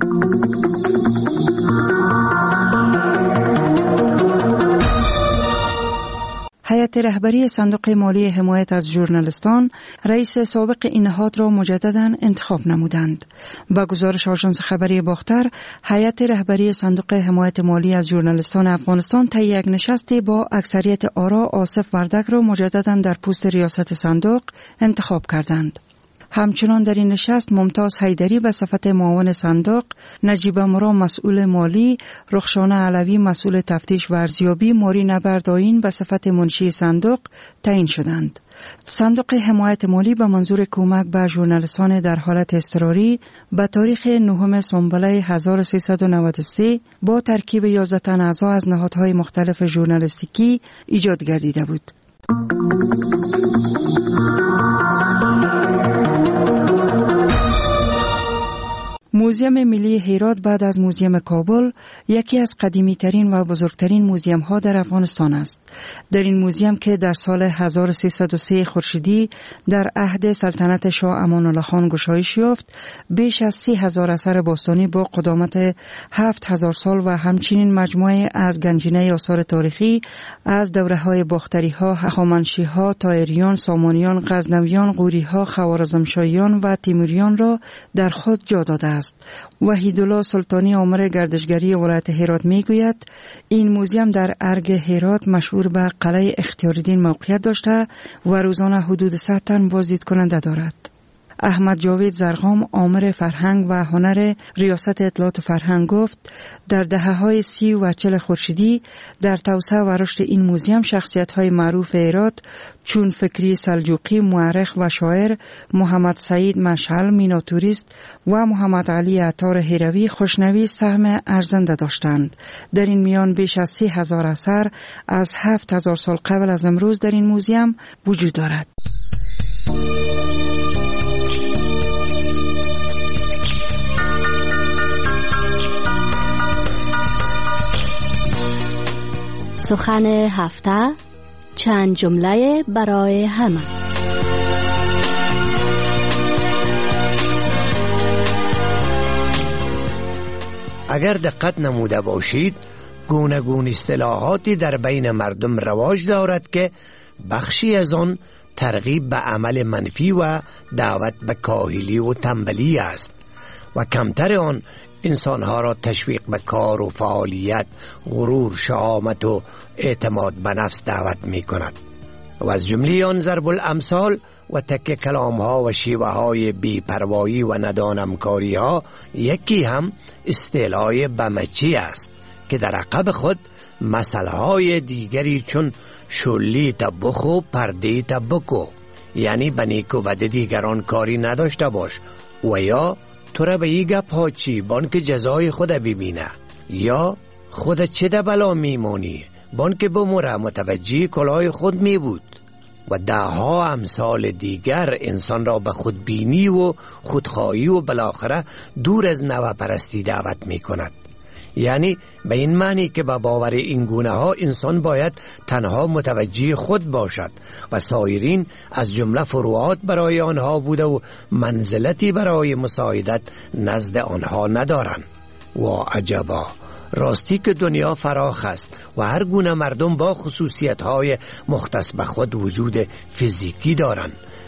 Speaker 17: هیئت رهبری صندوق مالی حمایت از ژورنالیستان رئیس سابق این نهاد را مجددا انتخاب نمودند. با گزارش آژانس خبری باختر، هیئت رهبری صندوق حمایت مالی از ژورنالیستان افغانستان طی یک نشستی با اکثریت آرا آصف وردک را مجددا در پست ریاست صندوق انتخاب کردند. همچنان در این نشست ممتاز حیدری به صفت معاون صندوق، نجیبه مرا مسئول مالی، رخشانه علوی مسئول تفتیش و ارزیابی، ماری نبرداین به صفت منشی صندوق تعیین شدند. صندوق حمایت مالی به منظور کمک به ژورنالیستان در حالت اضطراری به تاریخ 9 سنبله 1393 با ترکیب 11 تن اعضا از نهادهای مختلف ژورنالیستیکی ایجاد گردیده بود. موزیم ملی هرات بعد از موزیم کابل یکی از قدیمی ترین و بزرگترین موزیم ها در افغانستان است. در این موزیم که در سال 1303 خورشیدی در عهد سلطنت شاه امان الله خان گشایش یافت، بیش از 30,000 اثر باستانی با قدامت 7,000 سال و همچنین مجموعه از گنجینه آثار تاریخی از دوره‌های باختری‌ها، هخامنشی‌ها، طائریان، سامانیان، غزنویان، غوری‌ها، خوارزمشاهیان و تیموریان را در خود جا داده است. وحیدالله سلطانی آمر گردشگری ولایت هرات میگوید این موزیم در ارگ هرات مشهور به قلعه اختیاردین موقعیت داشته و روزانه حدود 100 تن بازدید کننده دارد. احمد جاوید زرغام آمر فرهنگ و هنر ریاست اطلاعات و فرهنگ گفت در دهه‌های 30 و 40 خورشیدی در توسعه و رشد این موزیم شخصیت‌های معروف هرات چون فکری سلجوقی، مورخ و شاعر محمد سعید مشعل میناتوریست و محمد علی عطار هروی خوشنوی سهم ارزنده داشتند. در این میان بیش از 30,000 اثر از 7,000 سال قبل از امروز در این موزیم وجود دارد.
Speaker 18: سخن هفته، چند جمله برای همه.
Speaker 16: اگر دقت نموده باشید گونه گونه اصطلاحاتی در بین مردم رواج دارد که بخشی از آن ترغیب به عمل منفی و دعوت به کاهلی و تنبلی است و کمتر آن انسانها را تشویق به کار و فعالیت، غرور، شهامت و اعتماد به نفس دعوت می کند و از جمله آن ضرب الامثال و تک کلام ها و شیوه های بی‌پروایی و ندانمکاری ها یکی هم اصطلاح بمچی است که در عقب خود مسئله های دیگری چون شلی تبخو پرده تبکو، یعنی به نیک و بد دیگران کاری نداشته باش و یا تو را به این گپ ها چی بان که جزای خود ببینه یا خود چه ده بلا میمونی بان که بموره متوجه کلاه خود می بود و ده ها امثال دیگر انسان را به خودبینی و خودخواهی و بالاخره دور از نوع پرستی دعوت می کند. یعنی به این معنی که به باور این گونه ها انسان باید تنها متوجه خود باشد و سایرین از جمله فروعات برای آنها بوده و منزلتی برای مساعدت نزد آنها ندارند. و عجبا، راستی که دنیا فراخ است و هر گونه مردم با خصوصیت های مختص به خود وجود فیزیکی دارند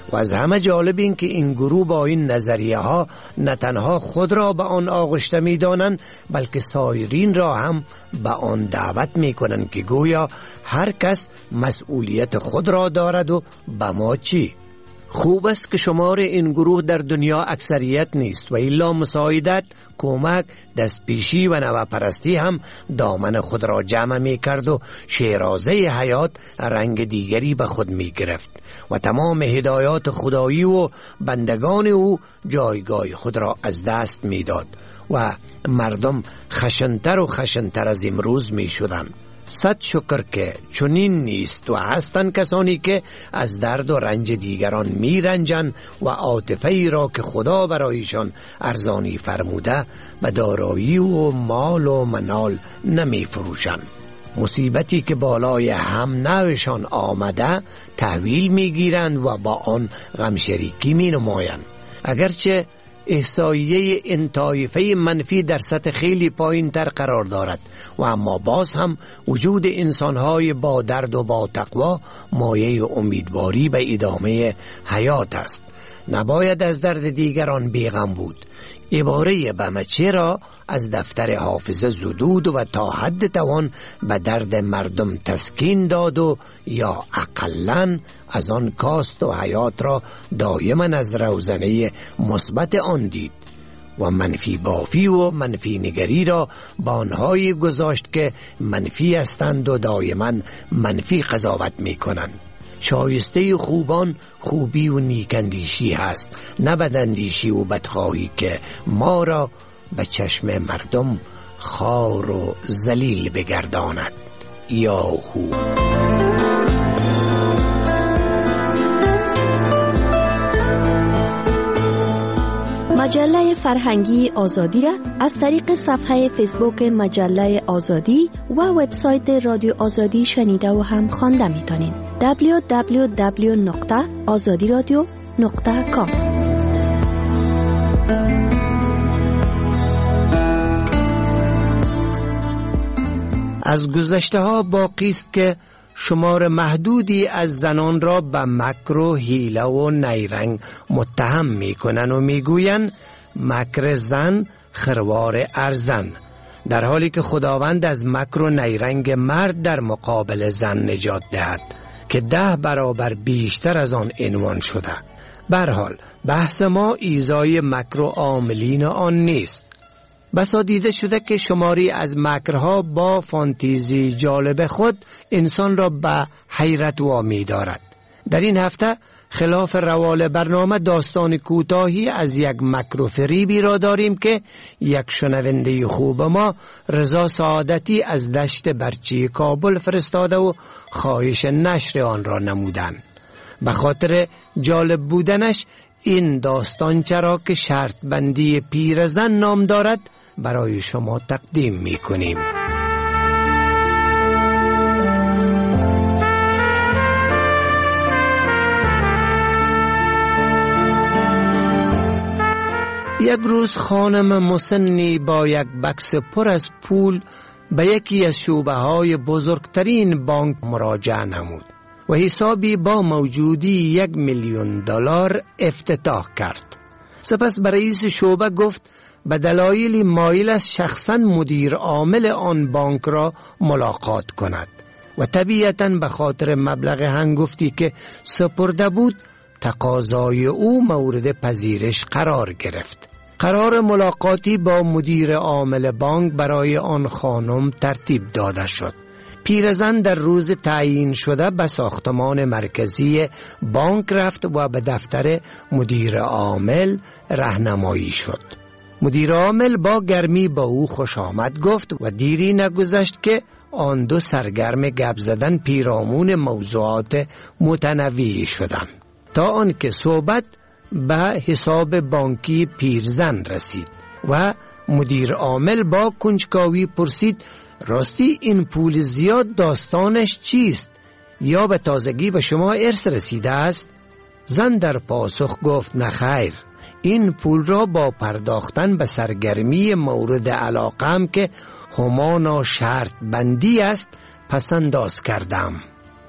Speaker 16: و از همه جالب این که این گروه با این نظریه ها نه تنها خود را به آن آغشته می دانند بلکه سایرین را هم به آن دعوت می کنند که گویا هر کس مسئولیت خود را دارد و به ما چی؟ خوب است که شمار این گروه در دنیا اکثریت نیست و الا مساعدت، کمک، دستپیشی و نوپرستی هم دامن خود را جمع می کرد و شیرازه حیات رنگ دیگری به خود می گرفت و تمام هدایات خدایی و بندگان او جایگاه خود را از دست می داد و مردم خشنتر و خشنتر از امروز می شدن. صد شکر که چنین نیست و هستند کسانی که از درد و رنج دیگران می رنجند و عاطفه‌ای را که خدا برایشان ارزانی فرموده به دارایی و مال و منال نمی فروشند. مصیبتی که بالای هم نوشان آمده تحویل می گیرند و با آن غم شریکی می نمایند. اگرچه احصایه این طایفه منفی در سطح خیلی پایین تر قرار دارد و اما باز هم وجود انسانهای با درد و با تقوا مایه امیدواری به ادامه حیات است. نباید از درد دیگران بیغم بود. عباره بمچه را از دفتر حافظه زدود و تا حد توان به درد مردم تسکین داد و یا اقلن از آن کاست و حیات را دائما از روزنه مثبت آن دید و منفی بافی و منفی نگری را با آنهایی گذاشت که منفی هستند و دائما منفی قضاوت می کنند. شایسته خوبان خوبی و نیکندیشی هست، نه بداندیشی و بدخواهی که ما را به چشم مردم خار و ذلیل بگرداند. یاهو.
Speaker 18: مجله فرهنگی آزادی را از طریق صفحه فیسبوک مجله آزادی و وبسایت رادیو آزادی شنیده و هم خوانده می‌تونید. www.azadiradio.com.
Speaker 16: از گذشته ها باقی است که شمار محدودی از زنان را به مکر و حیله و نیرنگ متهم میکنن و میگوین مکر زن خروار ارزن، در حالی که خداوند از مکر و نیرنگ مرد در مقابل زن نجات دهد که 10 برابر بیشتر از آن عنوان شده. به هر حال بحث ما ایذای مکر و عاملین آن نیست. بسا دیده شده که شماری از مکرها با فانتزی جالب خود انسان را به حیرت وامی دارد. در این هفته خلاف روال برنامه داستان کوتاهی از یک مکر و فریبی را داریم که یک شنونده خوب ما رضا سعادتی از دشت برچی کابل فرستاده و خواهش نشر آن را نمودند. به خاطر جالب بودنش این داستان چرا که شرط بندی پیرزن نام دارد برای شما تقدیم می کنیم. یک روز خانم مسنی با یک بکس پر از پول به یکی از شعبه های بزرگترین بانک مراجعه نمود و حسابی با موجودی $1,000,000 افتتاح کرد. سپس به رئیس شعبه گفت به دلایلی مایل است شخصا مدیر عامل آن بانک را ملاقات کند و طبیعتاً به خاطر مبلغ هنگفتی که سپرده بود تقاضای او مورد پذیرش قرار گرفت. قرار ملاقاتی با مدیر عامل بانک برای آن خانم ترتیب داده شد. پیرزن در روز تعیین شده به ساختمان مرکزی بانک رفت و به دفتر مدیر عامل راهنمایی شد. مدیر عامل با گرمی با او خوش آمد گفت و دیری نگذشت که آن دو سرگرم گپ زدن پیرامون موضوعات متنوعی شدند تا آنکه صحبت به حساب بانکی پیرزن رسید و مدیر عامل با کنجکاوی پرسید راستی این پول زیاد داستانش چیست؟ یا به تازگی به شما ارث رسیده است؟ زن در پاسخ گفت نخیر، این پول را با پرداختن به سرگرمی مورد علاقم که همانا شرط بندی است پس انداز کردم.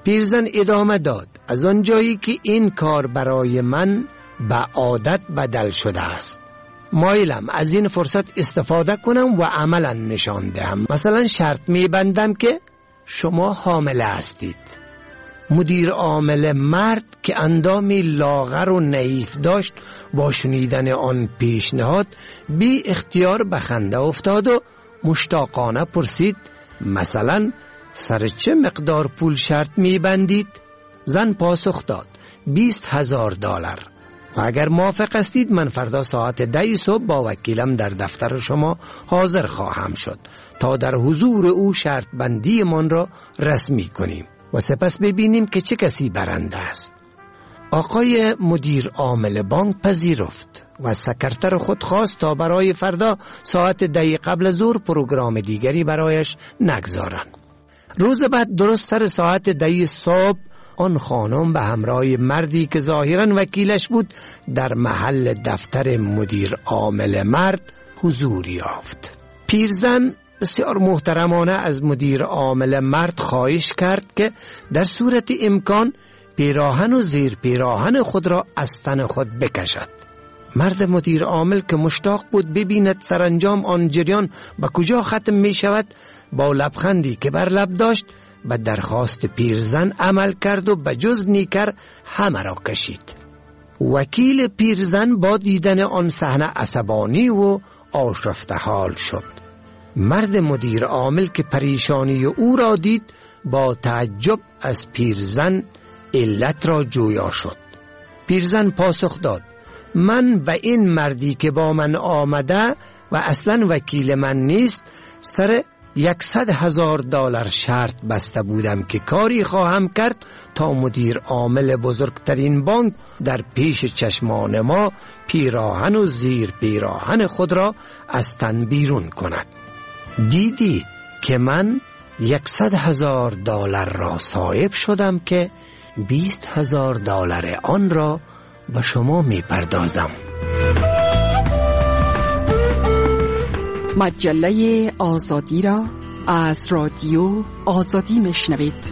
Speaker 16: پیرزن ادامه داد: از آنجایی که این کار برای من به عادت بدل شده است، مایلم از این فرصت استفاده کنم و عملا نشان دهم. مثلا شرط می‌بندم که شما حامله هستید. مدیر عامل مرد که اندامی لاغر و نحیف داشت با شنیدن آن پیشنهاد بی اختیار به خنده افتاد و مشتاقانه پرسید: مثلا سر چه مقدار پول شرط می‌بندید؟ زن پاسخ داد: $20,000. و اگر موافق هستید من فردا ساعت 10 صبح با وکیلم در دفتر شما حاضر خواهم شد تا در حضور او شرط بندی من را رسمی کنیم و سپس ببینیم که چه کسی برنده است. آقای مدیر عامل بانک پذیرفت و سکرتر خود خواست تا برای فردا ساعت 10 قبل از ظهر پروگرام دیگری برایش نگذارند. روز بعد درست سر ساعت 10 صبح آن خانم به همراه مردی که ظاهراً وکیلش بود در محل دفتر مدیر عامل مرد حضور یافت. پیرزن بسیار محترمانه از مدیر عامل مرد خواهش کرد که در صورت امکان پیراهن و زیر پیراهن خود را از تن خود بکشد. مرد مدیر عامل که مشتاق بود ببیند سرانجام آن جریان به کجا ختم می شود، با لبخندی که بر لب داشت به درخواست پیرزن عمل کرد و به جز نیکر همه را کشید. وکیل پیرزن با دیدن آن صحنه عصبانی و آشفته حال شد. مرد مدیر عامل که پریشانی او را دید با تعجب از پیرزن علت را جویا شد. پیرزن پاسخ داد: من و این مردی که با من آمده و اصلا وکیل من نیست سر $100,000 شرط بسته بودم که کاری خواهم کرد تا مدیر عامل بزرگترین بانک در پیش چشمان ما پیراهن و زیر پیراهن خود را از تن بیرون کند. دیدی که من $100,000 را صاحب شدم که $20,000 آن را به شما می پردازم.
Speaker 15: مجله آزادی را از رادیو آزادی میشنوید.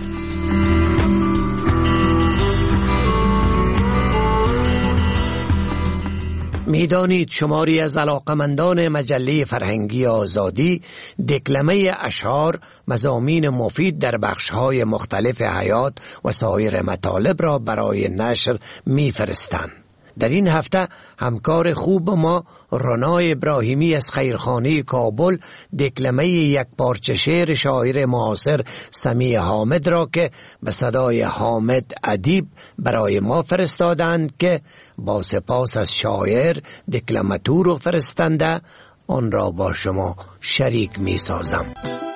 Speaker 16: میدانید شماری از علاقمندان مجله فرهنگی آزادی دکلمه اشعار، مضامین مفید در بخش‌های مختلف حیات و سایر مطالب را برای نشر می‌فرستند. در این هفته همکار خوب ما رنای ابراهیمی از خیرخانه کابل دکلمه یک پارچه شعر شاعر معاصر سمیع حامد را که به صدای حامد ادیب برای ما فرستادند که با سپاس از شاعر دکلماتور رو فرستنده آن را با شما شریک می سازم.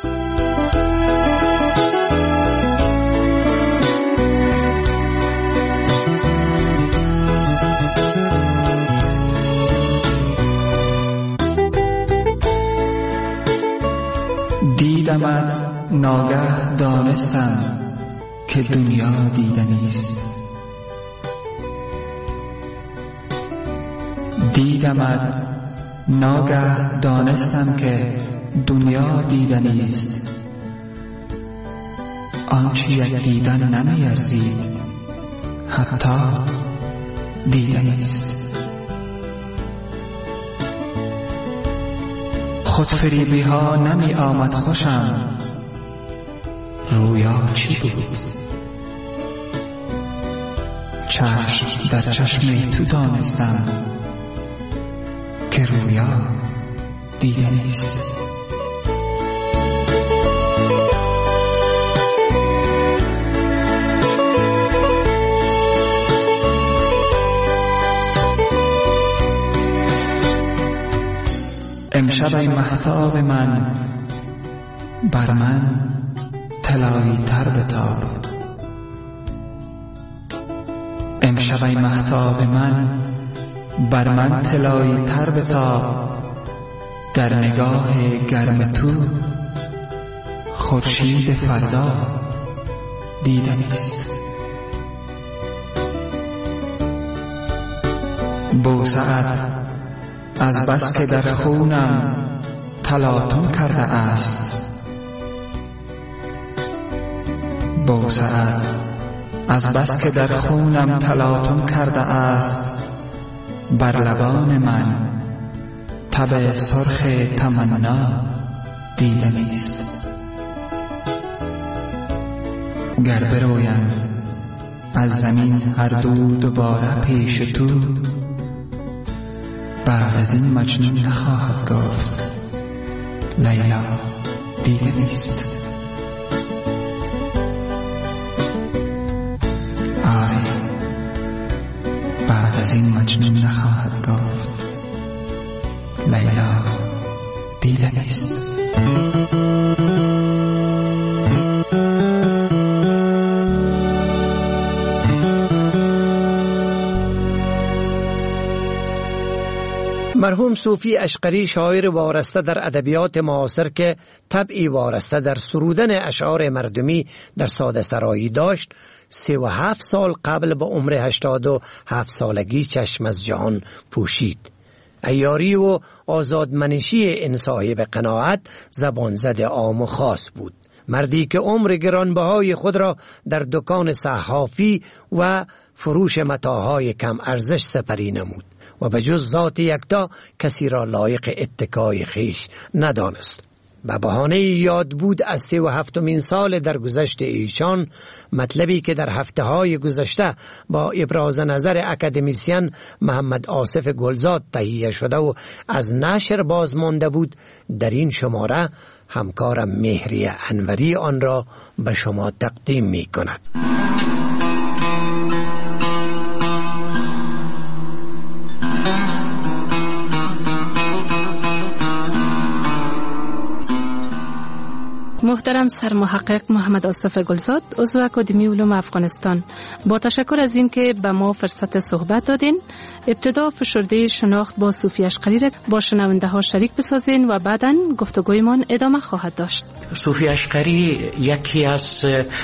Speaker 19: دیدمت ناگه دانستم که دنیا دیدنیست. دیدمت ناگه دانستم که دنیا دیدنیست. آنچه یک دیدن نمی‌ارزید حتی دیدنیست. خود فریبی ها نمی آمد خوشم، رویا چی بود؟ چشم در چشم تو دانستم که رویا دیدنیست. امشب ای مهتاب من بر من طلایی تر بتاب. امشب ای مهتاب من بر من طلایی تر بتاب. در نگاه گرم تو خورشید فردا دیدنیست. بوسه‌ات از بس که در خونم تلاطم کرده است. بوسه‌ات از بس که در خونم تلاطم کرده است بر لبان من تب سرخ تمنا دیده نیست. گر برویم از زمین هر دوباره پیش تو، بعد از این مجنون نخواهد گفت لیلا دیده نیست. آره، بعد از این مجنون نخواهد گفت لیلا دیده نیست.
Speaker 16: مرحوم صوفی اشقری شاعر وارسته در ادبیات معاصر که طبعی وارسته در سرودن اشعار مردمی در ساده سرایی داشت، 37 سال قبل به عمر 87 سالگی چشم از جهان پوشید. عیاری و آزادمنشی این صاحب قناعت زبان زد عام و خاص بود. مردی که عمر گرانبهای خود را در دکان صحافی و فروش متاعهای کم ارزش سپری نمود و به جز ذات یکتا کسی را لایق اتکای خیش ندانست. به بهانه یاد بود از 37مین سال در گذشت ایشان، مطلبی که در هفته های گذشته با ابراز نظر اکادمیسین محمد آصف گلزاد تهیه شده و از نشر باز مانده بود، در این شماره همکارم مهری انوری آن را به شما تقدیم می کند.
Speaker 20: محترم سرمحقق محمد آصف گلزاد، عضو اکادمی علوم افغانستان، با تشکر از این که به ما فرصت صحبت دادین. ابتدا فشرده شناخت با صوفی اشقری را با شنونده ها شریک بسازین و بعداً گفتگویمان ادامه خواهد داشت.
Speaker 21: صوفی اشقری یکی از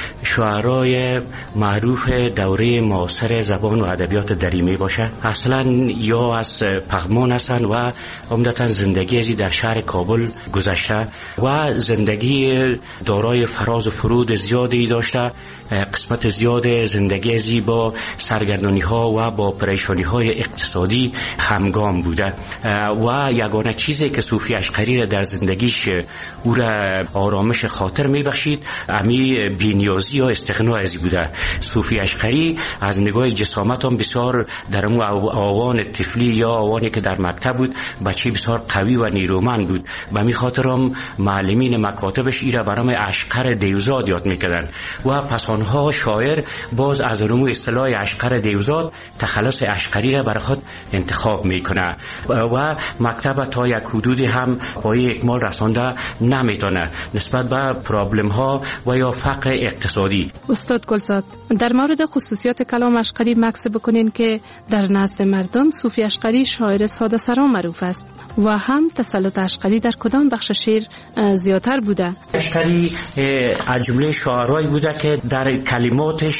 Speaker 21: شاعرای معروف دوره معاصر زبان و ادبیات دریمی باشه. اصلا یا از پغمان هستند و عمدتا زندگی ازی در شهر کابل گذشته و زندگی دارای فراز و فرود زیادی داشته. قسمت زیاد زندگی ازی با سرگردانی ها و با پریشانی های اقتصادی همگام بوده و یگانه چیزی که صوفی اشقری را در زندگیش او را آرامش خاطر می بخشید امی بی‌نیازی یا استغنا ازی بوده. صوفی اشقری از نگاه جسامت هم بسیار در اون آوان طفلی یا آوانی که در مکتب بود بچه بسیار قوی و نیرومند بود. به می خاطر هم معلمین مکاتبش ایره برام اشقر دیوزاد یاد میکردن و پس آنها شاعر باز از رمو اصطلاح اشقر دیوزاد تخلص اشقری را بر خود انتخاب میکنه و مکتب تا یک حدودی هم پای اکمال رسانده نمیتونه نسبت به پرابلم ها و یا فقر اقتصادی.
Speaker 20: استاد گلزاد، در مورد خصوصیات کلام اشقری مکس بکنین که در نزد مردم صوفی اشقری شاعر ساده سرا معروف است و هم تسلط اشقری در کدام بخش شعر زیادتر بوده؟
Speaker 21: اشقری از جمله شاعرایی بوده که در کلماتش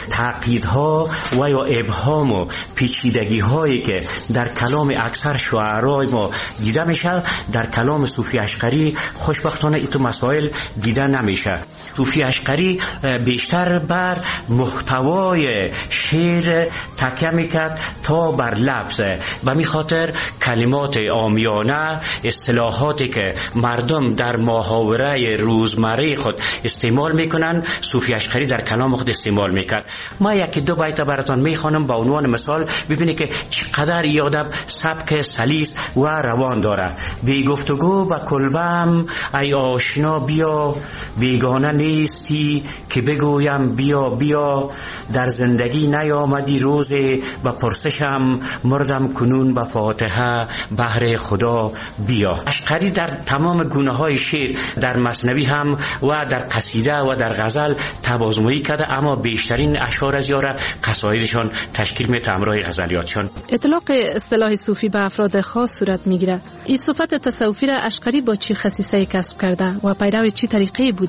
Speaker 21: تعقیدها و یا ابهام و پیچیدگی هایی که در کلام اکثر شاعرای ما دیده میشه در کلام صوفی اشقری خوشبختانه ایتو مسائل دیده نمیشه. صوفی اشقری بیشتر بر محتوای شعر تکیه میکرد تا بر لفظ. به می خاطر کلمات عامیانه، اصطلاحاتی که مردم در محاوره روزمره خود استعمال میکنن صوفی اشقری در کلام خود استعمال میکرد. ما یکی دو بیت براتون میخوانم با عنوان مثال ببینید که چقدر این آدم سبک سلیس و روان داره. بی گفتگو با کلبم ای آشنا بیا، بیگانه نیستی که بگویم بیا بیا، در زندگی نیامدی روزی و پرسشم مردم کنون به فاتحه بهر خدا بیا. اشقری در تمام گونه های شعر در مثنوی هم و در قصیده و در غزل تبازمایی کرده، اما بیشترین اشعار از یاره قصایدشان تشکیل میده همراه غزلیاتشان.
Speaker 20: اطلاق اصطلاح صوفی به افراد خاص صورت میگیره. این صفت تصوفی را اشقری با چی خصیصه کسب کرده و پیرو چی طریقه بوده؟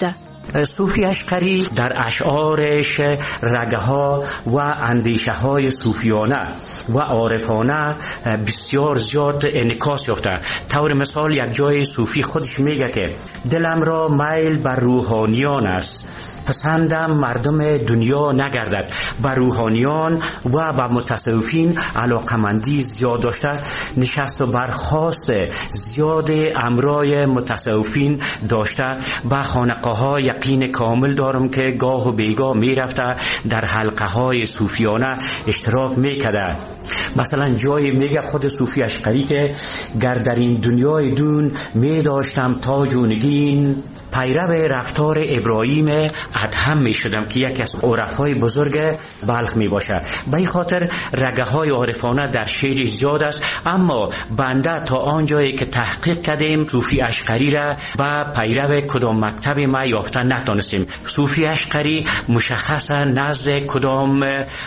Speaker 21: صوفی اشقری در اشعارش رگه ها و اندیشه های صوفیانه و عارفانه بسیار زیاد انعکاس یافته. طور مثال یک جای صوفی خودش میگه که دلم را میل بر روحانیان است، پسندم مردم دنیا نگردد. بر روحانیان و بر متصوفین علاقمندی زیاد داشته. نشست و برخاست زیاد امرای متصوفین داشته. به خانقاه ها یقین کامل دارم که گاه و بیگاه می رفته در حلقه های صوفیانه اشتراک می کده. مثلا جای میگه خود صوفی اشقری که گر در این دنیای دون می داشتم تاج و نگین، پیرو رفتار ابراهیم ادهم می شدم که یکی از عرفای بزرگ بلخ می باشه. به این خاطر رگه های عارفانه در شعر زیاد است، اما بنده تا آنجایی که تحقیق کردیم صوفی اشقری را به پیرو کدام مکتب ما یافته نتانستیم. صوفی اشقری مشخص نزد کدام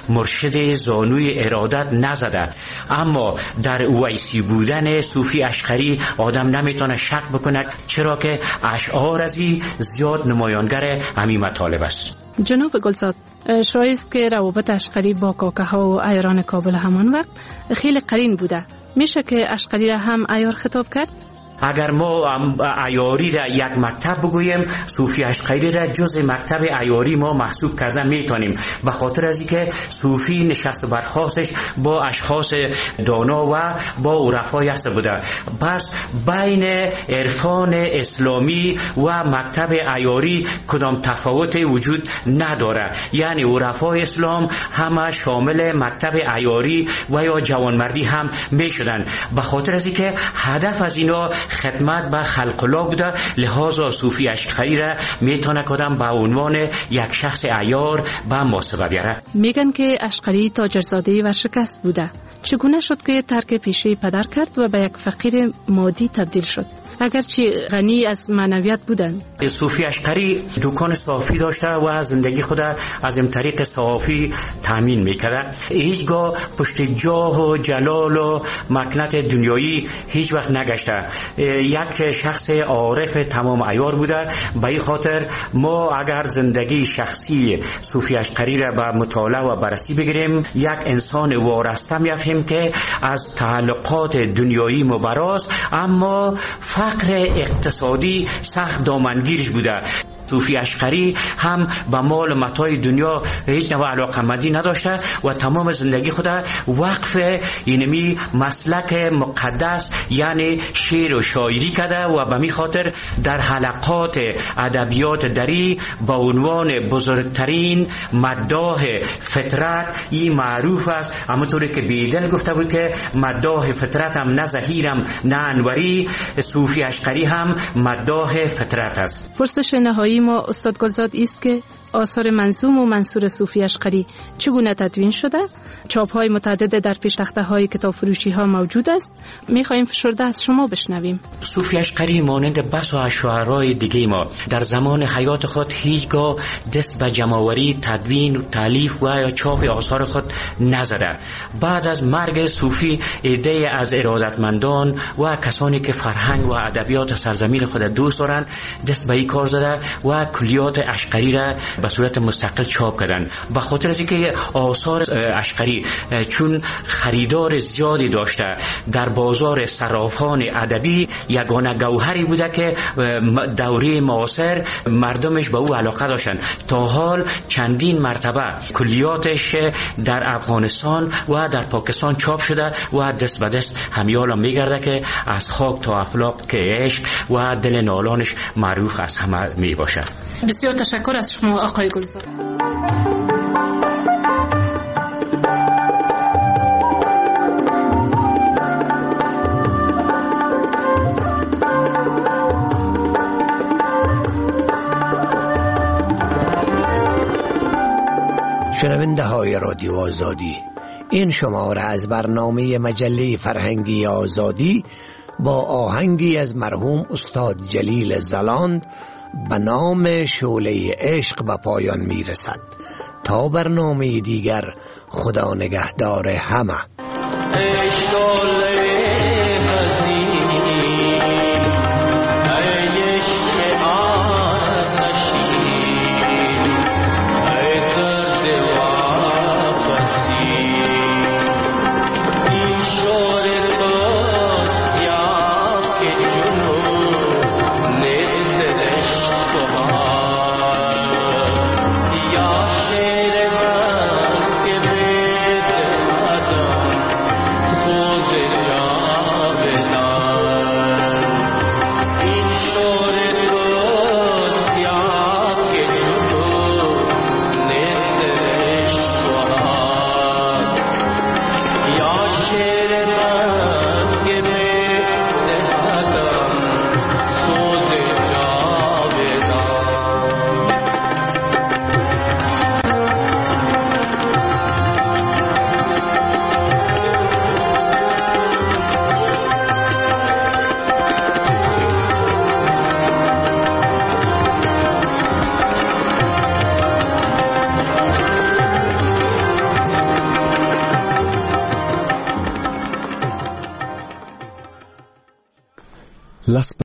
Speaker 21: مرشد زانوی ارادت نزده، اما در ویسی بودن صوفی اشقری آدم نمیتونه شک بکنه، چرا که اشعار زیاد نمایانگر همین مطالب است.
Speaker 20: جناب گلزاد، شایست که روابط اشقری با کاکه ها و عیاران کابل همان وقت خیلی قرین بوده، میشه که اشقری را هم عیار خطاب کرد؟
Speaker 21: اگر ما عیاری را یک مکتب بگوییم، صوفی اشقری را جز مکتب عیاری ما محسوب کردن میتونیم، به خاطر از اینکه صوفی نشست برخاستش با اشخاص دانا و با عرفای است بوده. پس بین عرفان اسلامی و مکتب عیاری کدام تفاوت وجود نداره، یعنی عرفای اسلام همه شامل مکتب عیاری و یا جوانمردی هم میشدن. به خاطر از اینکه هدف از اینا خدمت به خلق الله بوده، لحاظا صوفی اشقری را میتونه کدام به عنوان یک شخص عیار به محاسبه بیاره.
Speaker 20: میگن که اشقری تاجرزاده و شکست بوده. چگونه شد که ترک پیشه پدر کرد و به یک فقیر مادی تبدیل شد، اگرچه غنی از معنویت بودن؟
Speaker 21: صوفی اشقری دکان صافی داشته و زندگی خود از این طریق صافی تامین میکرده. هیچگاه پشت جاه و جلال و مکنت دنیایی هیچ وقت نگشته. یک شخص عارف تمام عیار بوده. به این خاطر ما اگر زندگی شخصی صوفی اشقری را به مطالعه و بررسی بگیریم، یک انسان وارسته می‌فهمیم که از تعلقات دنیایی مبراز، اما فقر اقتصادی سخت دامنگیرش بوده. صوفی اشقری هم به مال متاع دنیا هیچ نوع علاقمندی نداشته و تمام زندگی خود وقف اینمی مسلک مقدس یعنی شعر و شاعری کرده و به می خاطر در حلقات ادبیات دری با عنوان بزرگترین مداح فطرت این معروف است. همونطوری که بیدل گفته بود که مداح فطرت هم نه زهیرم نه انوری، صوفی اشقری هم مداح فطرت است.
Speaker 20: پرسش نهایی ما استاد گلزاد است که آثار منظوم و منثور صوفی اشقری چگونه تدوین شده؟ چاپ‌های متعدد در پیشتخته‌های کتاب فروشی ها موجود است. می‌خواهیم فشرده از شما بشنویم.
Speaker 21: صوفی اشقری مانند بسا شاعرای دیگه ما در زمان حیات خود هیچگاه دست به جمع‌آوری، تدوین و تالیف و یا چاپ آثار خود نزده. بعد از مرگ صوفی ایده از ارادتمندان و کسانی که فرهنگ و ادبیات سرزمین خود دوست دارند دست به این کار زده و کلیات اشقری را به صورت مستقل چاپ کردن. به خاطر از اینکه آثار اشقری چون خریدار زیادی داشته در بازار صرافان ادبی یگانه گوهری بوده که دوره معاصر مردمش به او علاقه داشتن. تا حال چندین مرتبه کلیاتش در افغانستان و در پاکستان چاپ شده و دست به دست همیالا میگرده که از خاک تا افلاک که عشق و دل نالانش معروف از همه می باشه.
Speaker 20: بسیار تشکر از شما آقای گلزار.
Speaker 16: شنونده های رادیو آزادی، این شماره از برنامه مجله فرهنگی آزادی با آهنگی از مرحوم استاد جلیل زلاند به نام شعله عشق به پایان می رسد. تا برنامه دیگر، خدا نگهدار همه.
Speaker 2: las